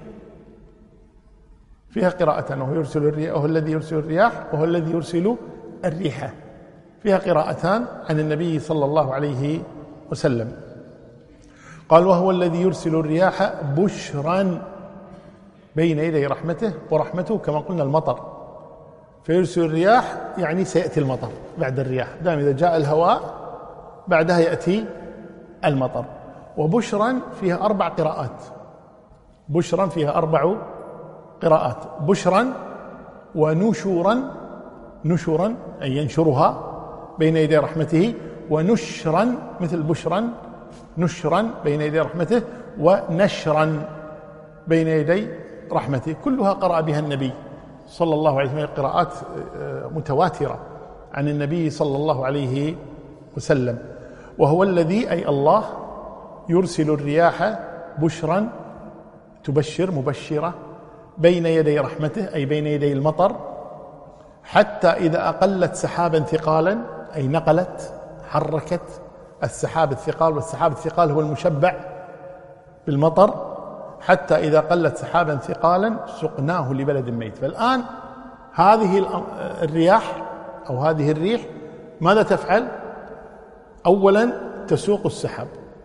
فيها قراءتان: وهو يرسل الرياح وهو الذي يرسل الرياح وهو الذي يرسل الريح. فيها قراءتان عن النبي صلى الله عليه وسلم. قال: وهو الذي يرسل الرياح بشرا بين يدي رحمته. ورحمته كما قلنا المطر، فيرسل الرياح يعني سيأتي المطر بعد الرياح، دائما إذا جاء الهواء بعدها يأتي المطر. وبشرا فيها 4 قراءات. بشرا فيها 4 قراءات: بشرا ونشورا، نشورا أي ينشرها بين يدي رحمته، ونشرا مثل بشرا، نشرا بين يدي رحمته، ونشرا بين يدي رحمته. كلها قرأ بها النبي صلى الله عليه وسلم، قراءات متواترة عن النبي صلى الله عليه وسلم. وهو الذي أي الله يرسل الرياح بشرا، تبشر مبشرة، بين يدي رحمته أي بين يدي المطر، حتى إذا أقلت سحابا ثقالا أي نقلت حركت السحاب الثقال، والسحاب الثقال هو المشبع بالمطر، حتى إذا قلت سحابا ثقالا سقناه لبلد ميت. فالآن هذه الرياح أو هذه الريح ماذا تفعل؟ أولا تسوق السحاب،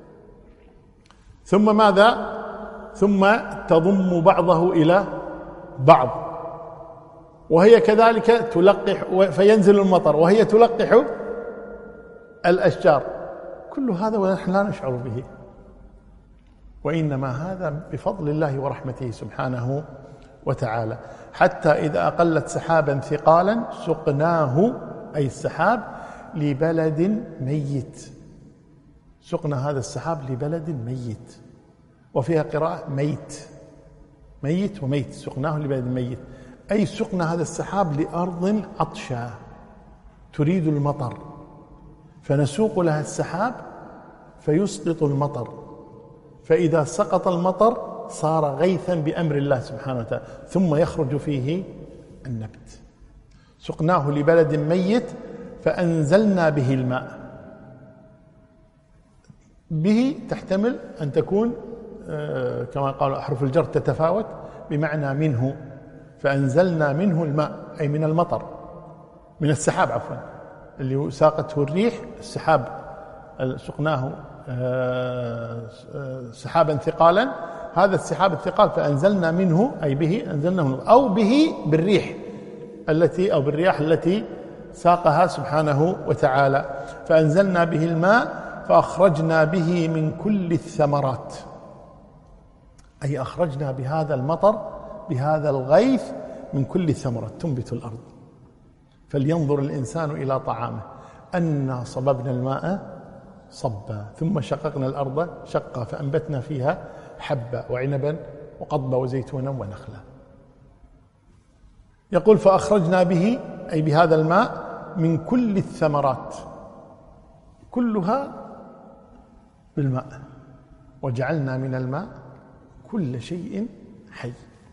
ثم ماذا؟ ثم تضم بعضه إلى بعض، وهي كذلك تلقح فينزل المطر، وهي تلقح الأشجار. كل هذا ونحن لا نشعر به، وإنما هذا بفضل الله ورحمته سبحانه وتعالى. حتى إذا أقلت سحابا ثقالا سقناه أي السحاب لبلد ميت. سقنا هذا السحاب لبلد ميت، وفيها قراءة ميت، ميت وميت، سقناه لبلد ميت أي سقنا هذا السحاب لأرض عطشة تريد المطر، فنسوق لها السحاب فيسقط المطر، فإذا سقط المطر صار غيثا بأمر الله سبحانه وتعالى، ثم يخرج فيه النبت. سقناه لبلد ميت فأنزلنا به الماء. به تحتمل أن تكون كما قالوا أحرف الجر تتفاوت بمعنى منه، فأنزلنا منه الماء أي من المطر، من السحاب عفوا، اللي ساقته الريح، السحاب سقناه سحابا ثقالا، هذا السحاب الثقال فأنزلنا منه أي به أنزلنا منه، أو به بالريح التي أو بالرياح التي ساقها سبحانه وتعالى. فأنزلنا به الماء فأخرجنا به من كل الثمرات، أي أخرجنا بهذا المطر بهذا الغيث من كل ثمرة تنبت الأرض. فلينظر الإنسان إلى طعامه أنا صببنا الماء صبا ثم شققنا الأرض شقا فأنبتنا فيها حبا وعنبا وقضبا وزيتونا ونخلا. يقول فأخرجنا به أي بهذا الماء من كل الثمرات، كلها بالماء، وجعلنا من الماء كل شيء حي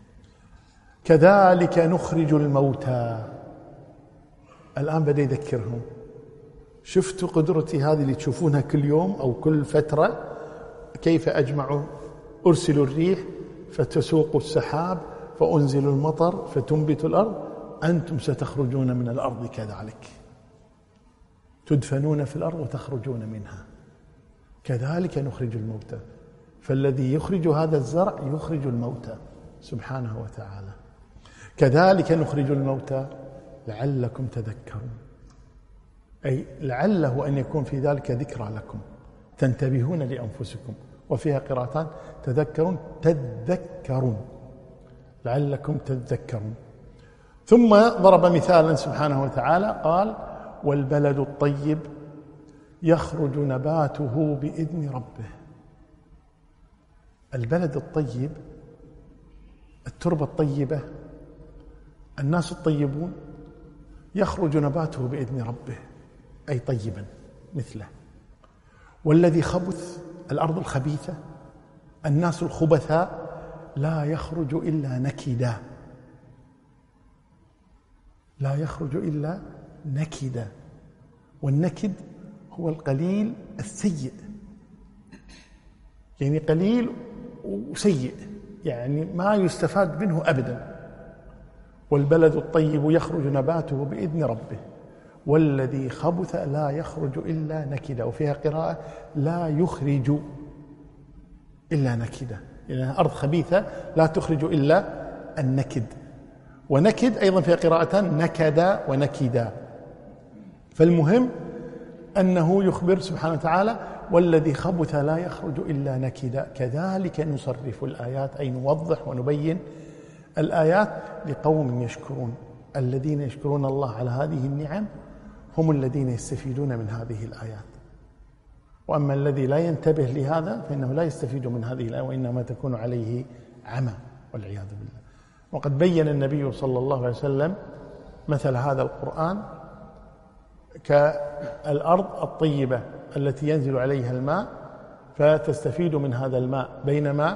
كذلك نخرج الموتى. الآن بدأ يذكرهم، شفتوا قدرتي هذه اللي تشوفونها كل يوم أو كل فترة، كيف أجمع أرسل الريح فتسوق السحاب فأنزل المطر فتنبت الأرض، أنتم ستخرجون من الأرض كذلك، تدفنون في الأرض وتخرجون منها، كذلك نخرج الموتى. فالذي يخرج هذا الزرع يخرج الموتى سبحانه وتعالى. كذلك نخرج الموتى لعلكم تذكرون، أي لعله أن يكون في ذلك ذكرى لكم تنتبهون لأنفسكم. وفيها قراءتان تذكرون تذكرون، لعلكم تذكرون. ثم ضرب مثالا سبحانه وتعالى قال: والبلد الطيب يخرج نباته بإذن ربه. البلد الطيب، التربة الطيبة، الناس الطيبون، يخرج نباته بإذن ربه، أي طيبا مثله. والذي خبث، الأرض الخبيثة، الناس الخبثاء، لا يخرج إلا نكدا، لا يخرج إلا نكدا. والنكد هو القليل السيء، يعني قليل وسيء، يعني ما يستفاد منه أبدا. والبلد الطيب يخرج نباته بإذن ربه والذي خبث لا يخرج إلا نكدا. وفيها قراءة لا يخرج إلا نكدا، يعني أرض خبيثة لا تخرج إلا النكد. ونكد أيضا فيها قراءتان، نكدا ونكدا. فالمهم أنه يخبر سبحانه وتعالى: والذي خبث لا يخرج إلا نكدا كذلك نصرف الآيات، أي نوضح ونبين الآيات لقوم يشكرون. الذين يشكرون الله على هذه النعم هم الذين يستفيدون من هذه الآيات. وأما الذي لا ينتبه لهذا فإنه لا يستفيد من هذه الآية، وإنما تكون عليه عمى والعياذ بالله. وقد بين النبي صلى الله عليه وسلم مثل هذا القرآن كالأرض الطيبة التي ينزل عليها الماء فتستفيد من هذا الماء، بينما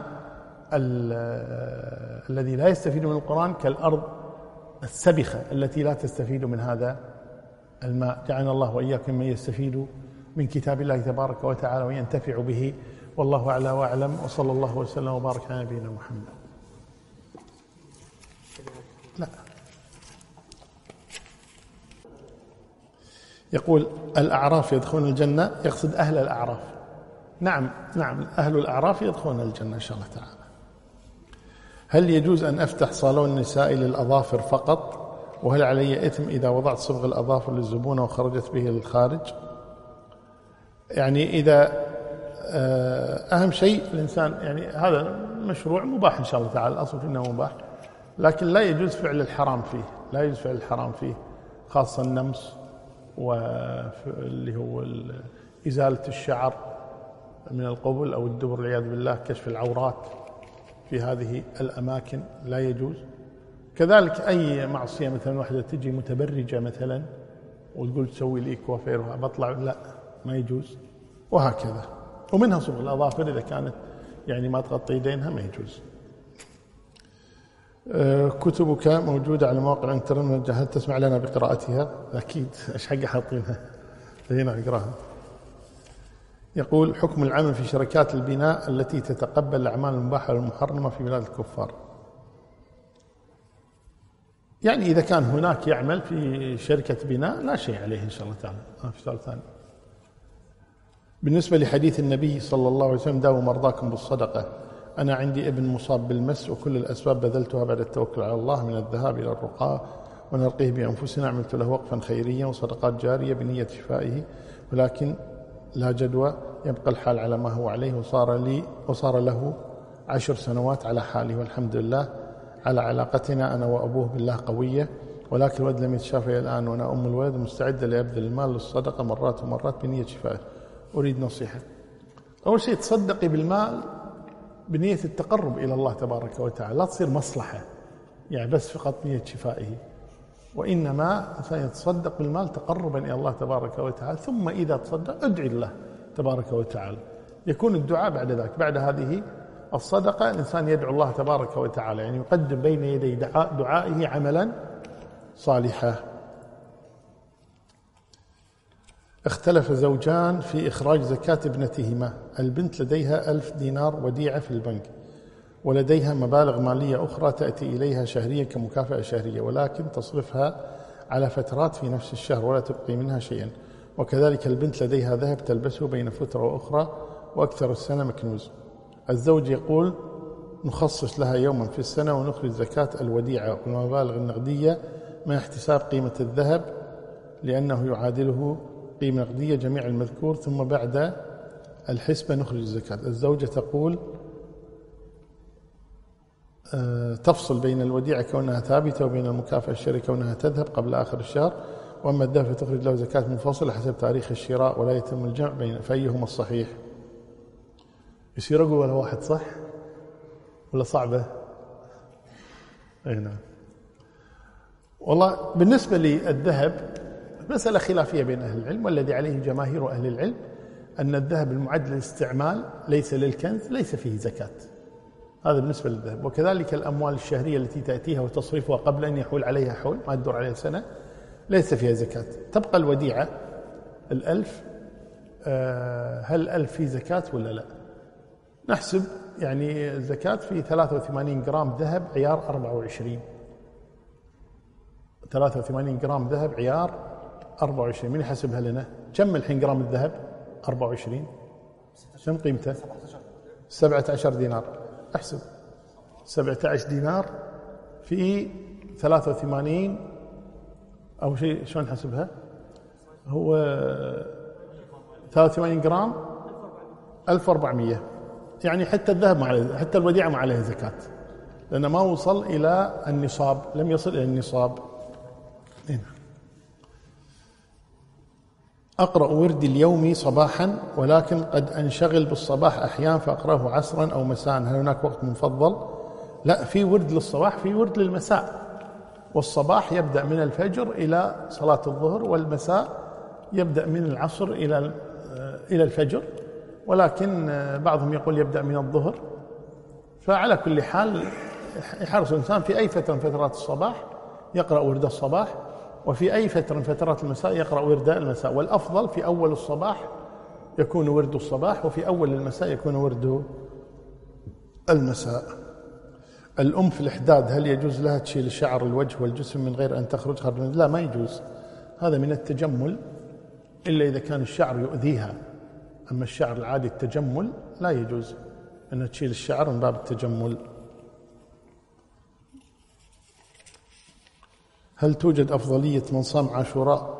الذي لا يستفيد من القرآن كالأرض السبخة التي لا تستفيد من هذا الماء. جعلنا الله وإياكم من يستفيد من كتاب الله تبارك وتعالى وينتفع به، والله أعلى وأعلم، وصلى الله وسلم وبارك على نبينا محمد. لا، يقول: الأعراف يدخلون الجنة، يقصد أهل الأعراف. نعم أهل الأعراف يدخلون الجنة إن شاء الله تعالى. هل يجوز أن أفتح صالون نسائي للأظافر فقط؟ وهل علي إثم إذا وضعت صبغ الأظافر للزبونة وخرجت به للخارج؟ يعني إذا أهم شيء الإنسان، يعني هذا مشروع مباح إن شاء الله تعالى، الأصل إنه مباح، لكن لا يجوز فعل الحرام فيه، لا يجوز فعل الحرام فيه، خاصة النمس واللي هو إزالة الشعر من القبل أو الدبر والعياذ بالله، كشف العورات في هذه الأماكن لا يجوز. كذلك أي معصية، مثلا واحدة تجي متبرجة مثلا وتقول تسوي لي كوافير بطلع، لا ما يجوز، وهكذا. ومنها صبغ الأظافر إذا كانت يعني ما تغطي يدينها ما يجوز. كتبك موجودة على مواقع الانترنت، هل تسمع لنا بقراءتها؟ أكيد، إيش حق حاطينها هنا نقراها. يقول: حكم العمل في شركات البناء التي تتقبل الأعمال المباحة والمحرمة في بلاد الكفار. يعني إذا كان هناك يعمل في شركة بناء لا شيء عليه إن شاء الله تعالى، ما في سؤال ثاني. بالنسبة لحديث النبي صلى الله عليه وسلم: داووا مرضاكم بالصدقة، أنا عندي ابن مصاب بالمس وكل الأسباب بذلتها بعد التوكل على الله، من الذهاب إلى الرقاة ونرقيه بأنفسنا، عملت له وقفا خيريا وصدقات جارية بنية شفائه، ولكن لا جدوى، يبقى الحال على ما هو عليه، وصار له 10 سنوات على حاله، والحمد لله على علاقتنا أنا وأبوه بالله قوية، ولكن الولد لم يتشافى الآن، وأنا أم الولد مستعدة لأبذل المال للصدقة مرات ومرات بنية شفائه. أريد نصيحة. أول شيء تصدقي بالمال بنية التقرب إلى الله تبارك وتعالى، لا تصير مصلحة يعني بس فقط نية شفائه، وإنما يتصدق بالمال تقربا إلى الله تبارك وتعالى. ثم إذا تصدق ادعي الله تبارك وتعالى، يكون الدعاء بعد ذلك. بعد هذه الصدقة الإنسان يدعو الله تبارك وتعالى، يعني يقدم بين يدي دعائه عملا صالحا. اختلف زوجان في إخراج زكاة ابنتهما. البنت لديها 1000 دينار وديعة في البنك، ولديها مبالغ مالية أخرى تأتي إليها شهريا كمكافأة شهرية، ولكن تصرفها على فترات في نفس الشهر ولا تبقي منها شيئا. وكذلك البنت لديها ذهب تلبسه بين فترة وأخرى وأكثر السنة مكنوز. الزوج يقول نخصص لها يوما في السنة ونخرج زكاة الوديعة والمبالغ النقدية مع احتساب قيمة الذهب لأنه يعادله قيمة نقدية جميع المذكور، ثم بعد الحسبة نخرج الزكاة. الزوجة تقول تفصل بين الوديعة كونها ثابتة وبين المكافأة الشرعية كونها تذهب قبل آخر الشهر، وأما الذهب فتخرج له زكاة منفصلة حسب تاريخ الشراء ولا يتم الجمع بين، فأيهما الصحيح؟ يصير أقول ولا واحد صح ولا صعبة؟ أي نعم. والله بالنسبة للذهب مسألة خلافية بين أهل العلم، والذي عليه جماهير أهل العلم أن الذهب المعد للاستعمال ليس للكنز ليس فيه زكاة. هذا بالنسبة للذهب. وكذلك الأموال الشهرية التي تأتيها وتصرفها قبل أن يحول عليها حول، ما تدور عليها سنة، ليس فيها زكاة. تبقى الوديعة 1000. هل 1000 فيه زكاة ولا لا؟ نحسب يعني الزكاة في 83 جرام ذهب عيار 24. 83 جرام ذهب عيار 24. من يحسبها لنا؟ كم الحين جرام الذهب؟ 24. كم قيمته؟ 17 دينار. احسب 17 دينار في 83 أو شيء. شلون نحسبها؟ هو 83 جرام 1400. يعني حتى الذهب حتى الوديعة ما عليها زكاة، لأنه ما وصل إلى النصاب، لم يصل إلى النصاب. هنا. أقرأ وردي اليومي صباحا، ولكن قد أنشغل بالصباح أحيانا فأقرأه عصرا أو مساء، هل هناك وقت مفضل؟ لا، في ورد للصباح، في ورد للمساء. والصباح يبدأ من الفجر إلى صلاة الظهر، والمساء يبدأ من العصر إلى الفجر، ولكن بعضهم يقول يبدأ من الظهر. فعلى كل حال يحرص الإنسان في أي فترة من فترات الصباح يقرأ ورد الصباح، وفي أي فترة من فترات المساء يقرأ ورد المساء. والأفضل في أول الصباح يكون ورد الصباح، وفي أول المساء يكون ورد المساء. الأم في الإحداد هل يجوز لها تشيل شعر الوجه والجسم من غير أن تخرج خارج المنزل؟ لا، ما يجوز. هذا من التجمل، إلا إذا كان الشعر يؤذيها. أما الشعر العادي التجمل لا يجوز أن تشيل الشعر من باب التجمل. هل توجد أفضلية من صام عاشوراء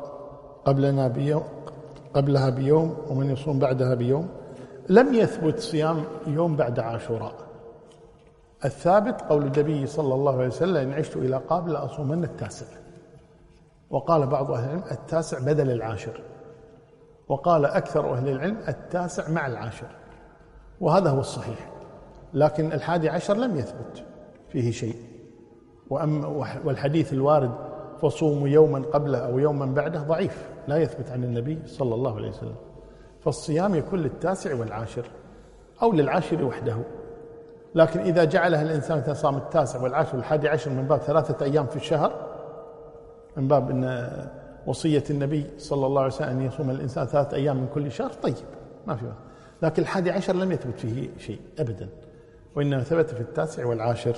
قبلها بيوم ومن يصوم بعدها بيوم؟ لم يثبت صيام يوم بعد عاشوراء. الثابت قول النبي صلى الله عليه وسلم: إن عشت إلى قابل لأصومن التاسع. وقال بعض أهل العلم التاسع بدل العاشر، وقال أكثر أهل العلم التاسع مع العاشر، وهذا هو الصحيح. لكن 11 لم يثبت فيه شيء. والحديث الوارد فصوموا يوما قبله أو يوما بعده ضعيف، لا يثبت عن النبي صلى الله عليه وسلم. فالصيام يكون للتاسع والعاشر أو للعاشر وحده. لكن إذا جعلها الإنسان صام التاسع والعاشر والحادي من باب 3 أيام في الشهر، من باب أن وصية النبي صلى الله عليه وسلم أن يصوم الإنسان 3 أيام من كل شهر، طيب ما في. لكن 11 لم يثبت فيه شيء أبدا، وإنما ثبت في التاسع والعاشر.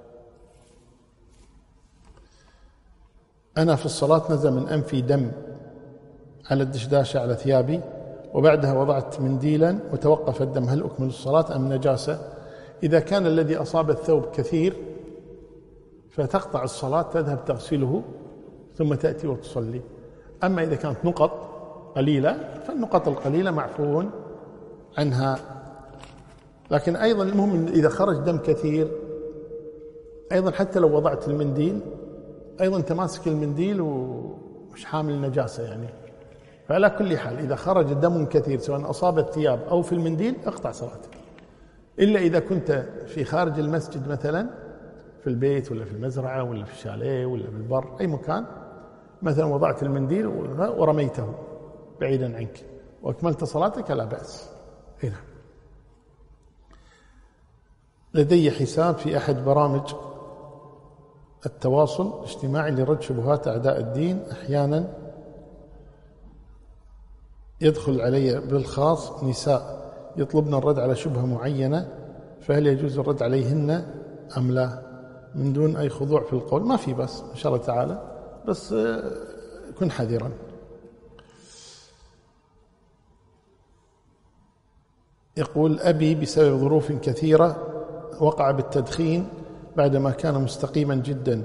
أنا في الصلاة نزل من أنفي دم على الدشداشة على ثيابي، وبعدها وضعت منديلا وتوقف الدم، هل أكمل الصلاة أم نجاسة؟ إذا كان الذي أصاب الثوب كثير فتقطع الصلاة، تذهب تغسله ثم تأتي وتصلي. أما إذا كانت نقط قليلة فالنقط القليلة معفو عنها. لكن أيضا المهم إذا خرج دم كثير أيضا حتى لو وضعت المنديل أيضا تماسك المنديل ومش حامل نجاسة يعني. فعلى كل حال إذا خرج دم كثير سواء أصاب الثياب أو في المنديل اقطع صلاتك، إلا إذا كنت في خارج المسجد مثلا في البيت ولا في المزرعة ولا في الشاليه ولا في البر، أي مكان، مثلا وضعت المنديل ورميته بعيدا عنك وأكملت صلاتك لا بأس. هنا لدي حساب في أحد برامج التواصل الاجتماعي لرد شبهات أعداء الدين، أحيانا يدخل علي بالخاص نساء يطلبن الرد على شبهة معينة، فهل يجوز الرد عليهن أم لا من دون أي خضوع في القول؟ ما في بس إن شاء الله تعالى، بس كن حذرا. يقول أبي بسبب ظروف كثيرة وقع بالتدخين بعدما كان مستقيما جدا،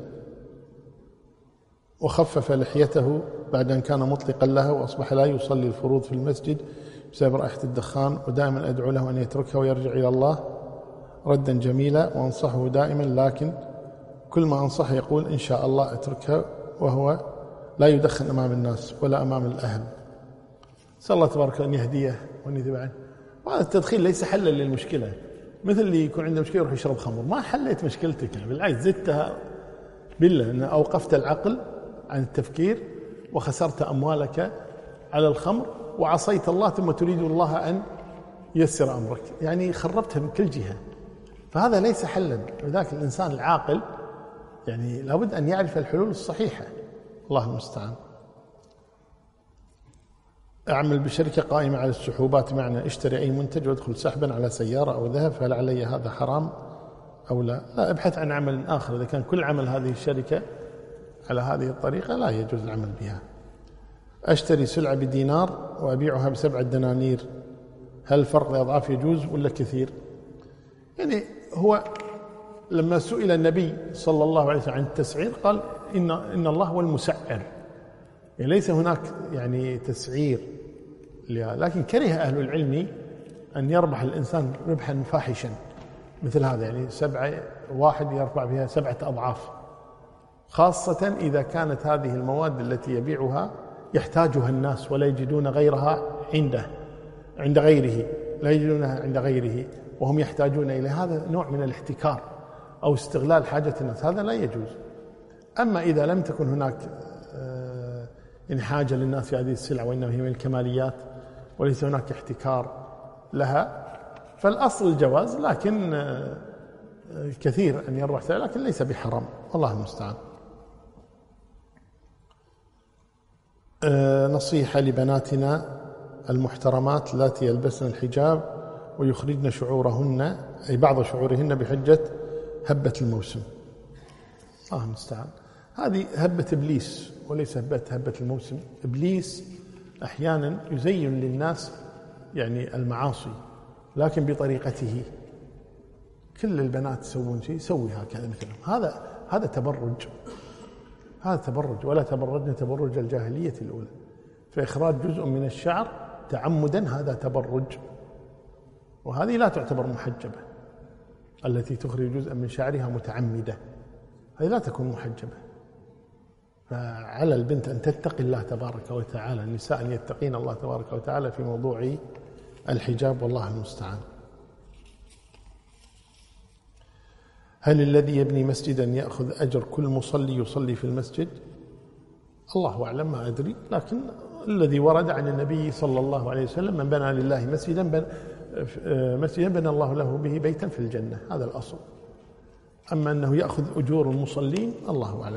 وخفف لحيته بعد أن كان مطلقا لها، وأصبح لا يصلي الفروض في المسجد بسبب رائحة الدخان، ودائما أدعو له أن يتركها ويرجع إلى الله. ردا جميلا وأنصحه دائما، لكن كل ما أنصحه يقول إن شاء الله أتركها، وهو لا يدخن أمام الناس ولا أمام الأهل. نسأل الله تبارك أن يهديه وأن يذهب عنه. وهذا التدخين ليس حلا للمشكلة، مثل اللي يكون عنده مشكلة يروح يشرب خمر، ما حليت مشكلتك يعني، بالعكس زدتها بالله، أن أوقفت العقل عن التفكير وخسرت أموالك على الخمر وعصيت الله، ثم تريد الله أن ييسر أمرك، يعني خربتها من كل جهة. فهذا ليس حلا. لذلك الإنسان العاقل يعني لابد أن يعرف الحلول الصحيحة. الله المستعان. أعمل بشركة قائمة على السحوبات، معنى اشتري أي منتج وادخل سحبا على سيارة أو ذهب، فهل علي هذا حرام أو لا؟ لا، ابحث عن عمل آخر. إذا كان كل عمل هذه الشركة على هذه الطريقة لا يجوز العمل بها. أشتري سلعة بدينار وأبيعها ب7 دنانير، هل الفرق الأضعاف يجوز ولا كثير؟ يعني هو لما سئل النبي صلى الله عليه وسلم عن التسعير قال إن الله هو المسعر، يعني ليس هناك يعني تسعير، لكن كره أهل العلم أن يربح الإنسان ربحا فاحشا مثل هذا، يعني 7 واحد يربح بها 7 أضعاف، خاصة إذا كانت هذه المواد التي يبيعها يحتاجها الناس ولا يجدون غيرها عند غيره، لا يجدونها عند غيره وهم يحتاجون إليه. هذا نوع من الاحتكار أو استغلال حاجة الناس، هذا لا يجوز. أما إذا لم تكن هناك يعني حاجة للناس في هذه السلعة وإنما هي من الكماليات وليس هناك احتكار لها، فالأصل الجواز، لكن كثير أن يربح، لكن ليس بحرام، والله المستعان. نصيحة لبناتنا المحترمات التي يلبسن الحجاب ويخرجن شعورهن، أي بعض شعورهن، بحجة هبة الموسم. الله المستعان. هذه هبة إبليس وليس هبة الموسم. إبليس أحيانا يزين للناس يعني المعاصي لكن بطريقته. كل البنات يسوون شيء، سوي هكذا مثلهم. هذا تبرج، هذا تبرج، ولا تبرجن تبرج الجاهلية الأولى. فإخراج جزء من الشعر تعمدا هذا تبرج، وهذه لا تعتبر محجبة. التي تخرج جزءا من شعرها متعمدة هذه لا تكون محجبة. فعلى البنت أن تتقي الله تبارك وتعالى، النساء أن يتقين الله تبارك وتعالى في موضوع الحجاب، والله المستعان. هل الذي يبني مسجدا يأخذ أجر كل مصلي يصلي في المسجد؟ الله أعلم، ما أدري، لكن الذي ورد عن النبي صلى الله عليه وسلم: من بنى لله مسجدا بنى الله له به بيتا في الجنة. هذا الأصل. أما أنه يأخذ أجور المصلين الله أعلم.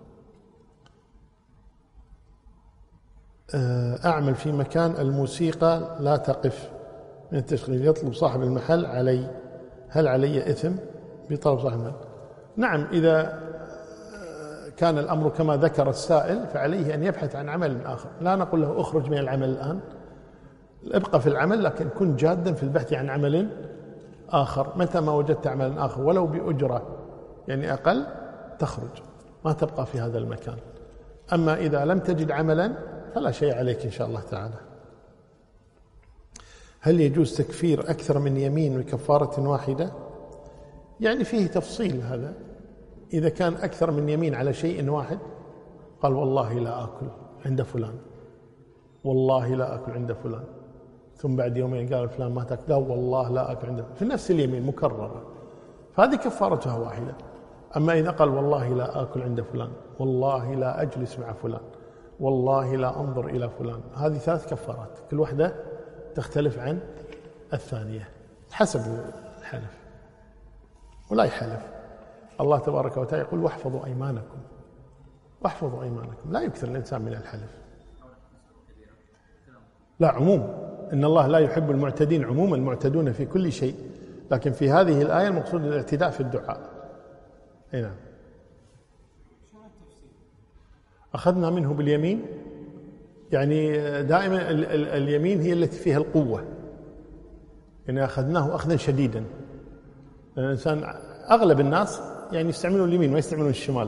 أعمل في مكان الموسيقى لا تقف من التشغيل، يطلب صاحب المحل هل علي إثم بطلب صاحب المحل؟ نعم، إذا كان الأمر كما ذكر السائل فعليه أن يبحث عن عمل آخر. لا نقول له أخرج من العمل الآن، ابقى في العمل، لكن كن جادا في البحث عن عمل آخر. متى ما وجدت عملا آخر ولو بأجرة يعني أقل تخرج، ما تبقى في هذا المكان. أما إذا لم تجد عملا فلا شيء عليك إن شاء الله تعالى. هل يجوز تكفير أكثر من يمين بكفارة واحدة؟ يعني فيه تفصيل هذا. إذا كان أكثر من يمين على شيء واحد، قال والله لا آكل عند فلان، والله لا آكل عند فلان، ثم بعد يومين قال فلان ما تأكل، لا والله لا آكل عند فلان، في نفس اليمين مكررة، فهذه كفارتها واحدة. أما إذا قال والله لا آكل عند فلان، والله لا أجلس مع فلان، والله لا أنظر إلى فلان، هذه 3 كفارات، كل واحدة تختلف عن الثانية حسب الحلف، ولا يحلف. الله تبارك وتعالى يقول: واحفظوا أيمانكم، واحفظوا أيمانكم. لا يكثر الإنسان من الحلف، لا، عموم. إن الله لا يحب المعتدين عموما، المعتدون في كل شيء، لكن في هذه الآية المقصود الاعتداء في الدعاء. نعم. أخذنا منه باليمين، يعني دائما اليمين هي التي فيها القوة، يعني أخذناه أخذا شديدا. الإنسان أغلب الناس يعني يستعملون اليمين ما يستعملون الشمال.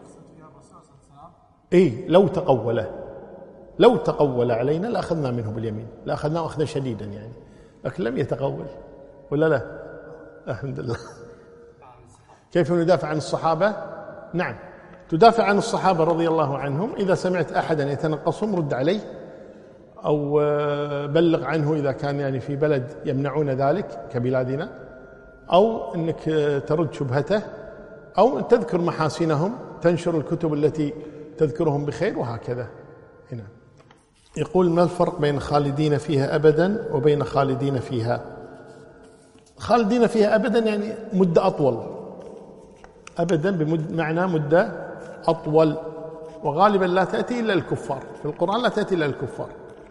لو تقول علينا لأخذنا منه باليمين، لأخذناه أخذا شديدا يعني، لكن لم يتقول، ولا لا؟ الحمد لله. كيف ندافع عن الصحابة؟ نعم، تدافع عن الصحابة رضي الله عنهم. إذا سمعت أحدا يتنقصهم رد عليه، أو بلغ عنه إذا كان يعني في بلد يمنعون ذلك كبلادنا، أو أنك ترد شبهته، أو تذكر محاسنهم، تنشر الكتب التي تذكرهم بخير، وهكذا. هنا يقول: ما الفرق بين خالدين فيها أبدا وبين خالدين فيها؟ خالدين فيها أبدا يعني مدة أطول، أبدا بمعنى مدة أطول، وغالبا لا تأتي إلا الكفار، في القرآن لا تأتي إلا الكفار.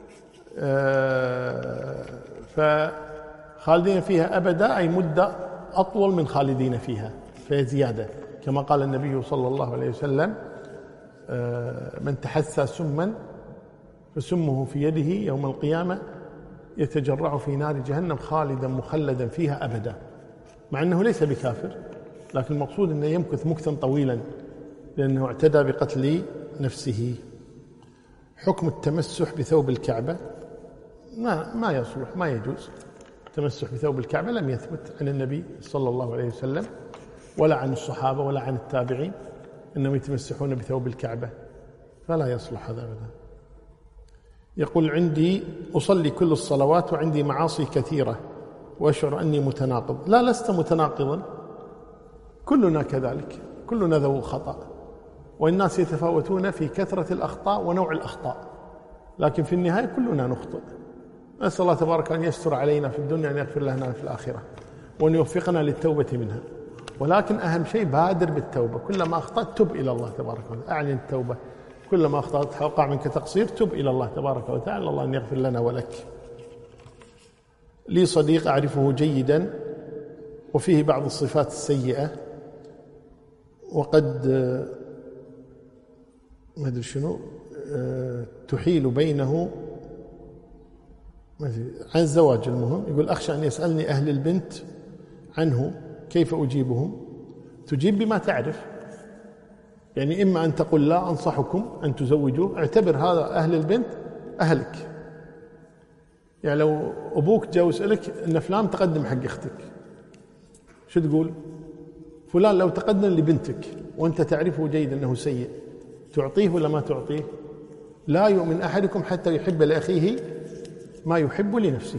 فخالدين فيها أبدا أي مدة أطول من خالدين فيها، فهي زيادة، كما قال النبي صلى الله عليه وسلم: من تحسى سما فسمه في يده يوم القيامة يتجرع في نار جهنم خالدا مخلدا فيها أبدا. مع أنه ليس بكافر، لكن المقصود أنه يمكث مكثا طويلا لأنه اعتدى بقتل نفسه. حكم التمسح بثوب الكعبة؟ ما يصلح، ما يجوز. التمسح بثوب الكعبة لم يثبت عن النبي صلى الله عليه وسلم ولا عن الصحابة ولا عن التابعين أنهم يتمسحون بثوب الكعبة، فلا يصلح هذا أبدا. يقول: عندي أصلي كل الصلوات وعندي معاصي كثيرة وأشعر أني متناقض. لا، لست متناقضا، كلنا كذلك، كلنا ذو خطأ، والناس يتفاوتون في كثرة الأخطاء ونوع الأخطاء، لكن في النهاية كلنا نخطئ. نسأل الله تبارك أن يستر علينا في الدنيا، أن يغفر لنا في الآخرة، وأن يوفقنا للتوبة منها. ولكن أهم شيء بادر بالتوبة، كلما أخطأت تب إلى الله تبارك وتعالى، أعلن التوبة. كلما أخطأت وقع منك تقصير تب إلى الله تبارك وتعالى، الله أن يغفر لنا ولك. لي صديق أعرفه جيدا وفيه بعض الصفات السيئة، وقد ما أدري شنو تحيل بينه عن الزواج. المهم يقول: أخشى أن يسألني أهل البنت عنه، كيف أجيبهم؟ تجيب بما تعرف، يعني إما أن تقول: لا أنصحكم أن تزوجوه، اعتبر هذا أهل البنت أهلك. يعني لو أبوك جاء وسألك أن فلان تقدم حق أختك، شو تقول؟ فلان لو تقدم لبنتك وأنت تعرفه جيد أنه سيء، تعطيه ولا ما تعطيه؟ لا يؤمن أحدكم حتى يحب لأخيه ما يحب لنفسه.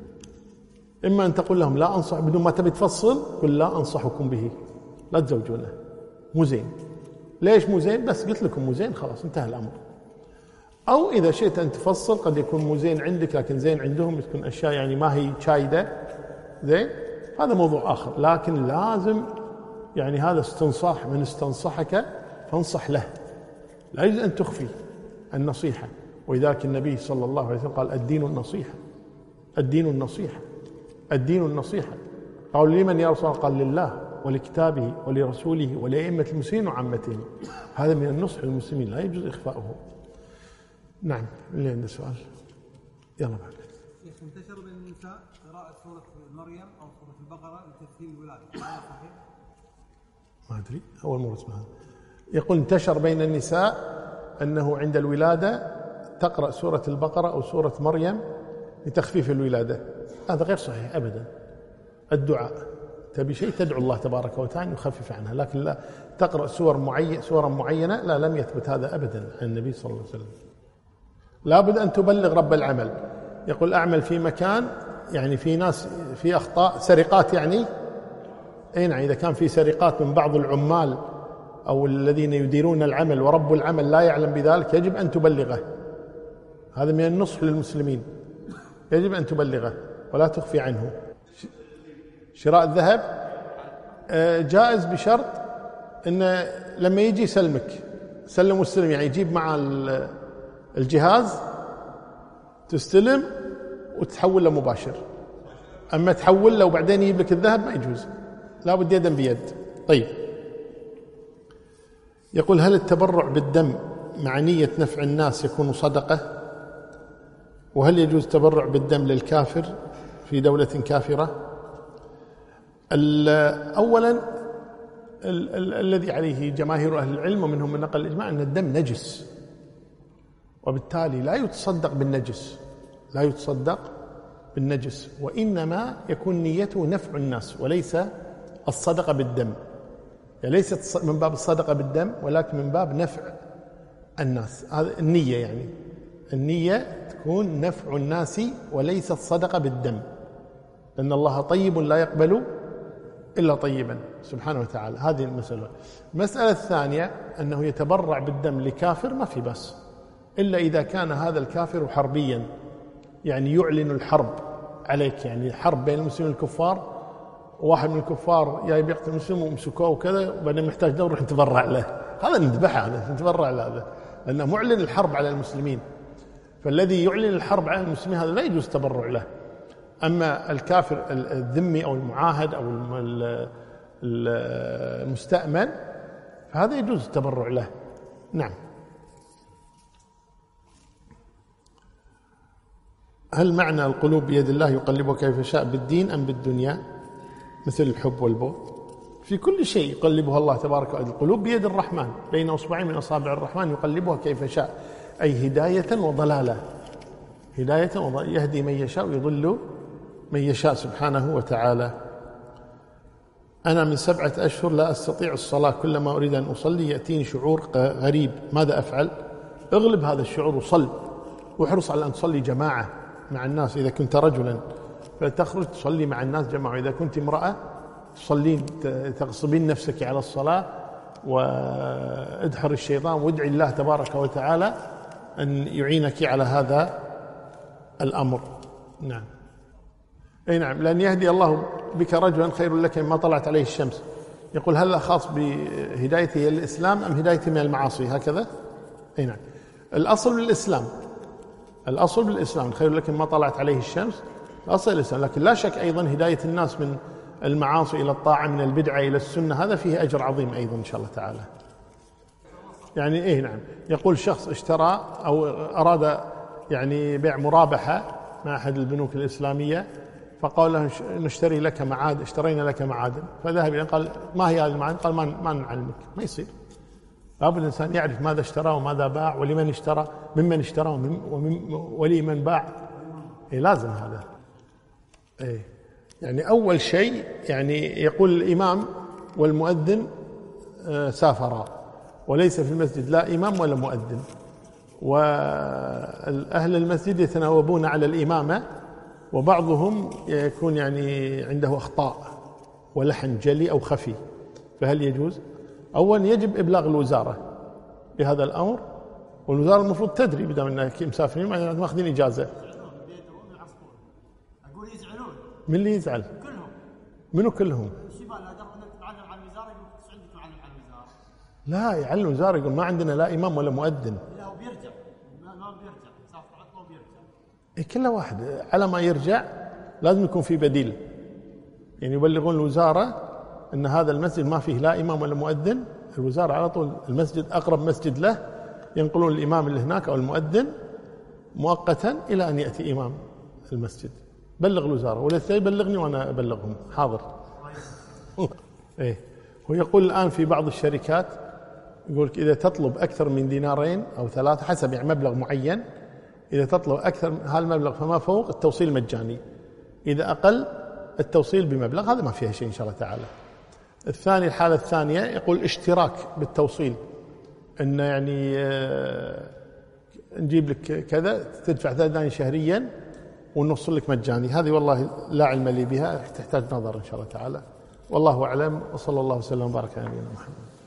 إما أن تقول لهم لا أنصح بدون ما تبي تفصل، قل لا أنصحكم به، لا تزوجونه، مو زين. ليش مو زين؟ بس قلت لكم مو زين، خلاص انتهى الأمر. أو إذا شئت أن تفصل، قد يكون مو زين عندك لكن زين عندهم، تكون أشياء يعني ما هي شايدة زين، هذا موضوع آخر. لكن لازم يعني هذا استنصاح، من استنصحك فانصح له، لا يجوز أن تخفي النصيحة. ولذلك النبي صلى الله عليه وسلم قال: الدين النصيحة، الدين النصيحة، الدين النصيحة. قالوا: لمن يا رسول الله؟ قال: لله ولكتابه ولرسوله ولأئمة المسلمين وعامتهم. هذا من النصح للمسلمين، لا يجوز إخفاؤه. نعم، اللي عنده سؤال يلا بعد. انتشر بين النساء قراءة سورة مريم أو سورة البقرة لتسهيل الولادة، هذا صحيح؟ ما أدري، أول مرة اسمع. يقول: انتشر بين النساء أنه عند الولادة تقرأ سورة البقرة أو سورة مريم لتخفيف الولادة. هذا غير صحيح أبدا. الدعاء، تبي شيء تدعو الله تبارك وتعالى يخفف عنها، لكن لا تقرأ سورة معينة، لا، لم يثبت هذا أبدا عن النبي صلى الله عليه وسلم. لابد أن تبلغ رب العمل. يقول: أعمل في مكان يعني في ناس في أخطاء، سرقات يعني، أي نعم، إذا كان في سرقات من بعض العمال أو الذين يديرون العمل ورب العمل لا يعلم بذلك، يجب أن تبلغه. هذا من النصح للمسلمين، يجب أن تبلغه ولا تخفي عنه. شراء الذهب جائز بشرط أن لما يجي يسلمك، سلم واستلم، يعني يجيب مع الجهاز تستلم وتحول له مباشر. أما تحول له وبعدين يجيب لك الذهب ما يجوز، لا بد يدا بيد. طيب، يقول: هل التبرع بالدم مع نية نفع الناس يكون صدقة؟ وهل يجوز التبرع بالدم للكافر في دولة كافرة؟ أولا الذي عليه جماهير أهل العلم ومنهم من نقل الإجماع أن الدم نجس، وبالتالي لا يتصدق بالنجس، لا يتصدق بالنجس، وإنما يكون نيته نفع الناس وليس الصدقة بالدم، يعني ليست من باب الصدقة بالدم ولكن من باب نفع الناس. هذا النية، يعني النية تكون نفع الناس وليست صدقة بالدم، لأن الله طيب لا يقبل إلا طيبا سبحانه وتعالى. هذه المسألة. المسألة الثانية أنه يتبرع بالدم لكافر، ما في بس، إلا إذا كان هذا الكافر حربيا، يعني يعلن الحرب عليك، يعني حرب بين المسلمين والكفار، واحد من الكفار جاي بيقتل مسلم ومسكوه وكذا، وبعدين محتاج دور نروح نتبرع له، هذا نذبحه، هذا نتبرع له، هذا لأنه معلن الحرب على المسلمين. فالذي يعلن الحرب على المسلمين هذا لا يجوز التبرع له. أما الكافر الذمي أو المعاهد أو المستأمن فهذا يجوز التبرع له. نعم. هل معنى القلوب بيد الله يقلبها كيف شاء بالدين أم بالدنيا مثل الحب والبغض؟ في كل شيء يقلبها الله تبارك وتعالى. القلوب بيد الرحمن، بين أصبعين من أصابع الرحمن يقلبها كيف شاء، أي هداية وضلالة، هداية وضلالة، يهدي من يشاء ويضل من يشاء سبحانه وتعالى. أنا من 7 أشهر لا أستطيع الصلاة، كلما أريد أن أصلي يأتيني شعور غريب، ماذا أفعل؟ اغلب هذا الشعور وصل، واحرص على أن تصلي جماعة مع الناس. إذا كنت رجلا فتخرج تصلي مع الناس جماعة، إذا كنت امرأة تصلين تغصبين نفسك على الصلاة، وادحر الشيطان وادعي الله تبارك وتعالى أن يعينك على هذا الأمر. نعم. أي نعم، لأن يهدي الله بك رجلا خير لك مما طلعت عليه الشمس. يقول هل خاص بهدايته الإسلام أم هدايته من المعاصي؟ هكذا. أي نعم، الأصل بالإسلام، الأصل بالإسلام، خير لك مما طلعت عليه الشمس، الأصل الإسلام. لكن لا شك أيضا هداية الناس من المعاصي إلى الطاعة، من البدعة إلى السنة، هذا فيه أجر عظيم أيضا إن شاء الله تعالى. يعني إيه نعم، يقول شخص اشترى أو أراد يعني بيع مرابحة مع أحد البنوك الإسلامية، فقال له نشتري لك معادن، اشترينا لك معادن، فذهب إليه قال ما هي هذه المعادن؟ قال ما نعلمك. ما يصير، لابد الإنسان يعرف ماذا اشترى وماذا باع ولمن اشترى، ممن اشترى ولمن باع. إيه لازم هذا. إيه يعني أول شيء يعني يقول الإمام والمؤذن سافرا وليس في المسجد لا إمام ولا مؤذن، وأهل المسجد يتناوبون على الإمامة، وبعضهم يكون يعني عنده أخطاء ولحن جلي أو خفي، فهل يجوز؟ أولا يجب إبلاغ الوزارة بهذا الأمر، والوزارة المفروض تدري بدل أنك مسافرين ماخذين إجازة. أقول يزعلون. من اللي يزعل؟ كلهم. منو كلهم؟ الشباب لا تاخذ انك تعلم عن الوزارة، يقول عندك تعلم عن الوزارة. لا يعلم الوزارة، يقول ما عندنا لا إمام ولا مؤذن. لا هو بيرجع، ما بيرجع، يسافر عطله وبيرجع. كل واحد على ما يرجع لازم يكون في بديل، يعني يبلغون الوزارة أن هذا المسجد ما فيه لا إمام ولا مؤذن، الوزارة على طول المسجد أقرب مسجد له ينقلون الإمام اللي هناك أو المؤذن مؤقتا إلى أن يأتي إمام المسجد. بلغ الوزارة، ولا يبلغني وأنا أبلغهم حاضر. إيه هو يقول الآن في بعض الشركات يقول إذا تطلب أكثر من دينارين أو 3 حسب يعني مبلغ معين، إذا تطلب أكثر من هذا المبلغ فما فوق التوصيل مجاني، إذا أقل التوصيل بمبلغ، هذا ما فيها شيء إن شاء الله تعالى. الثاني الحالة الثانية يقول اشتراك بالتوصيل، إنه يعني نجيب لك كذا تدفع 3 دنانير شهريا ونوصل لك مجاني، هذه والله لا علم لي بها، تحتاج نظر إن شاء الله تعالى. والله أعلم، وصلى الله وسلم وبارك على نبينا محمد.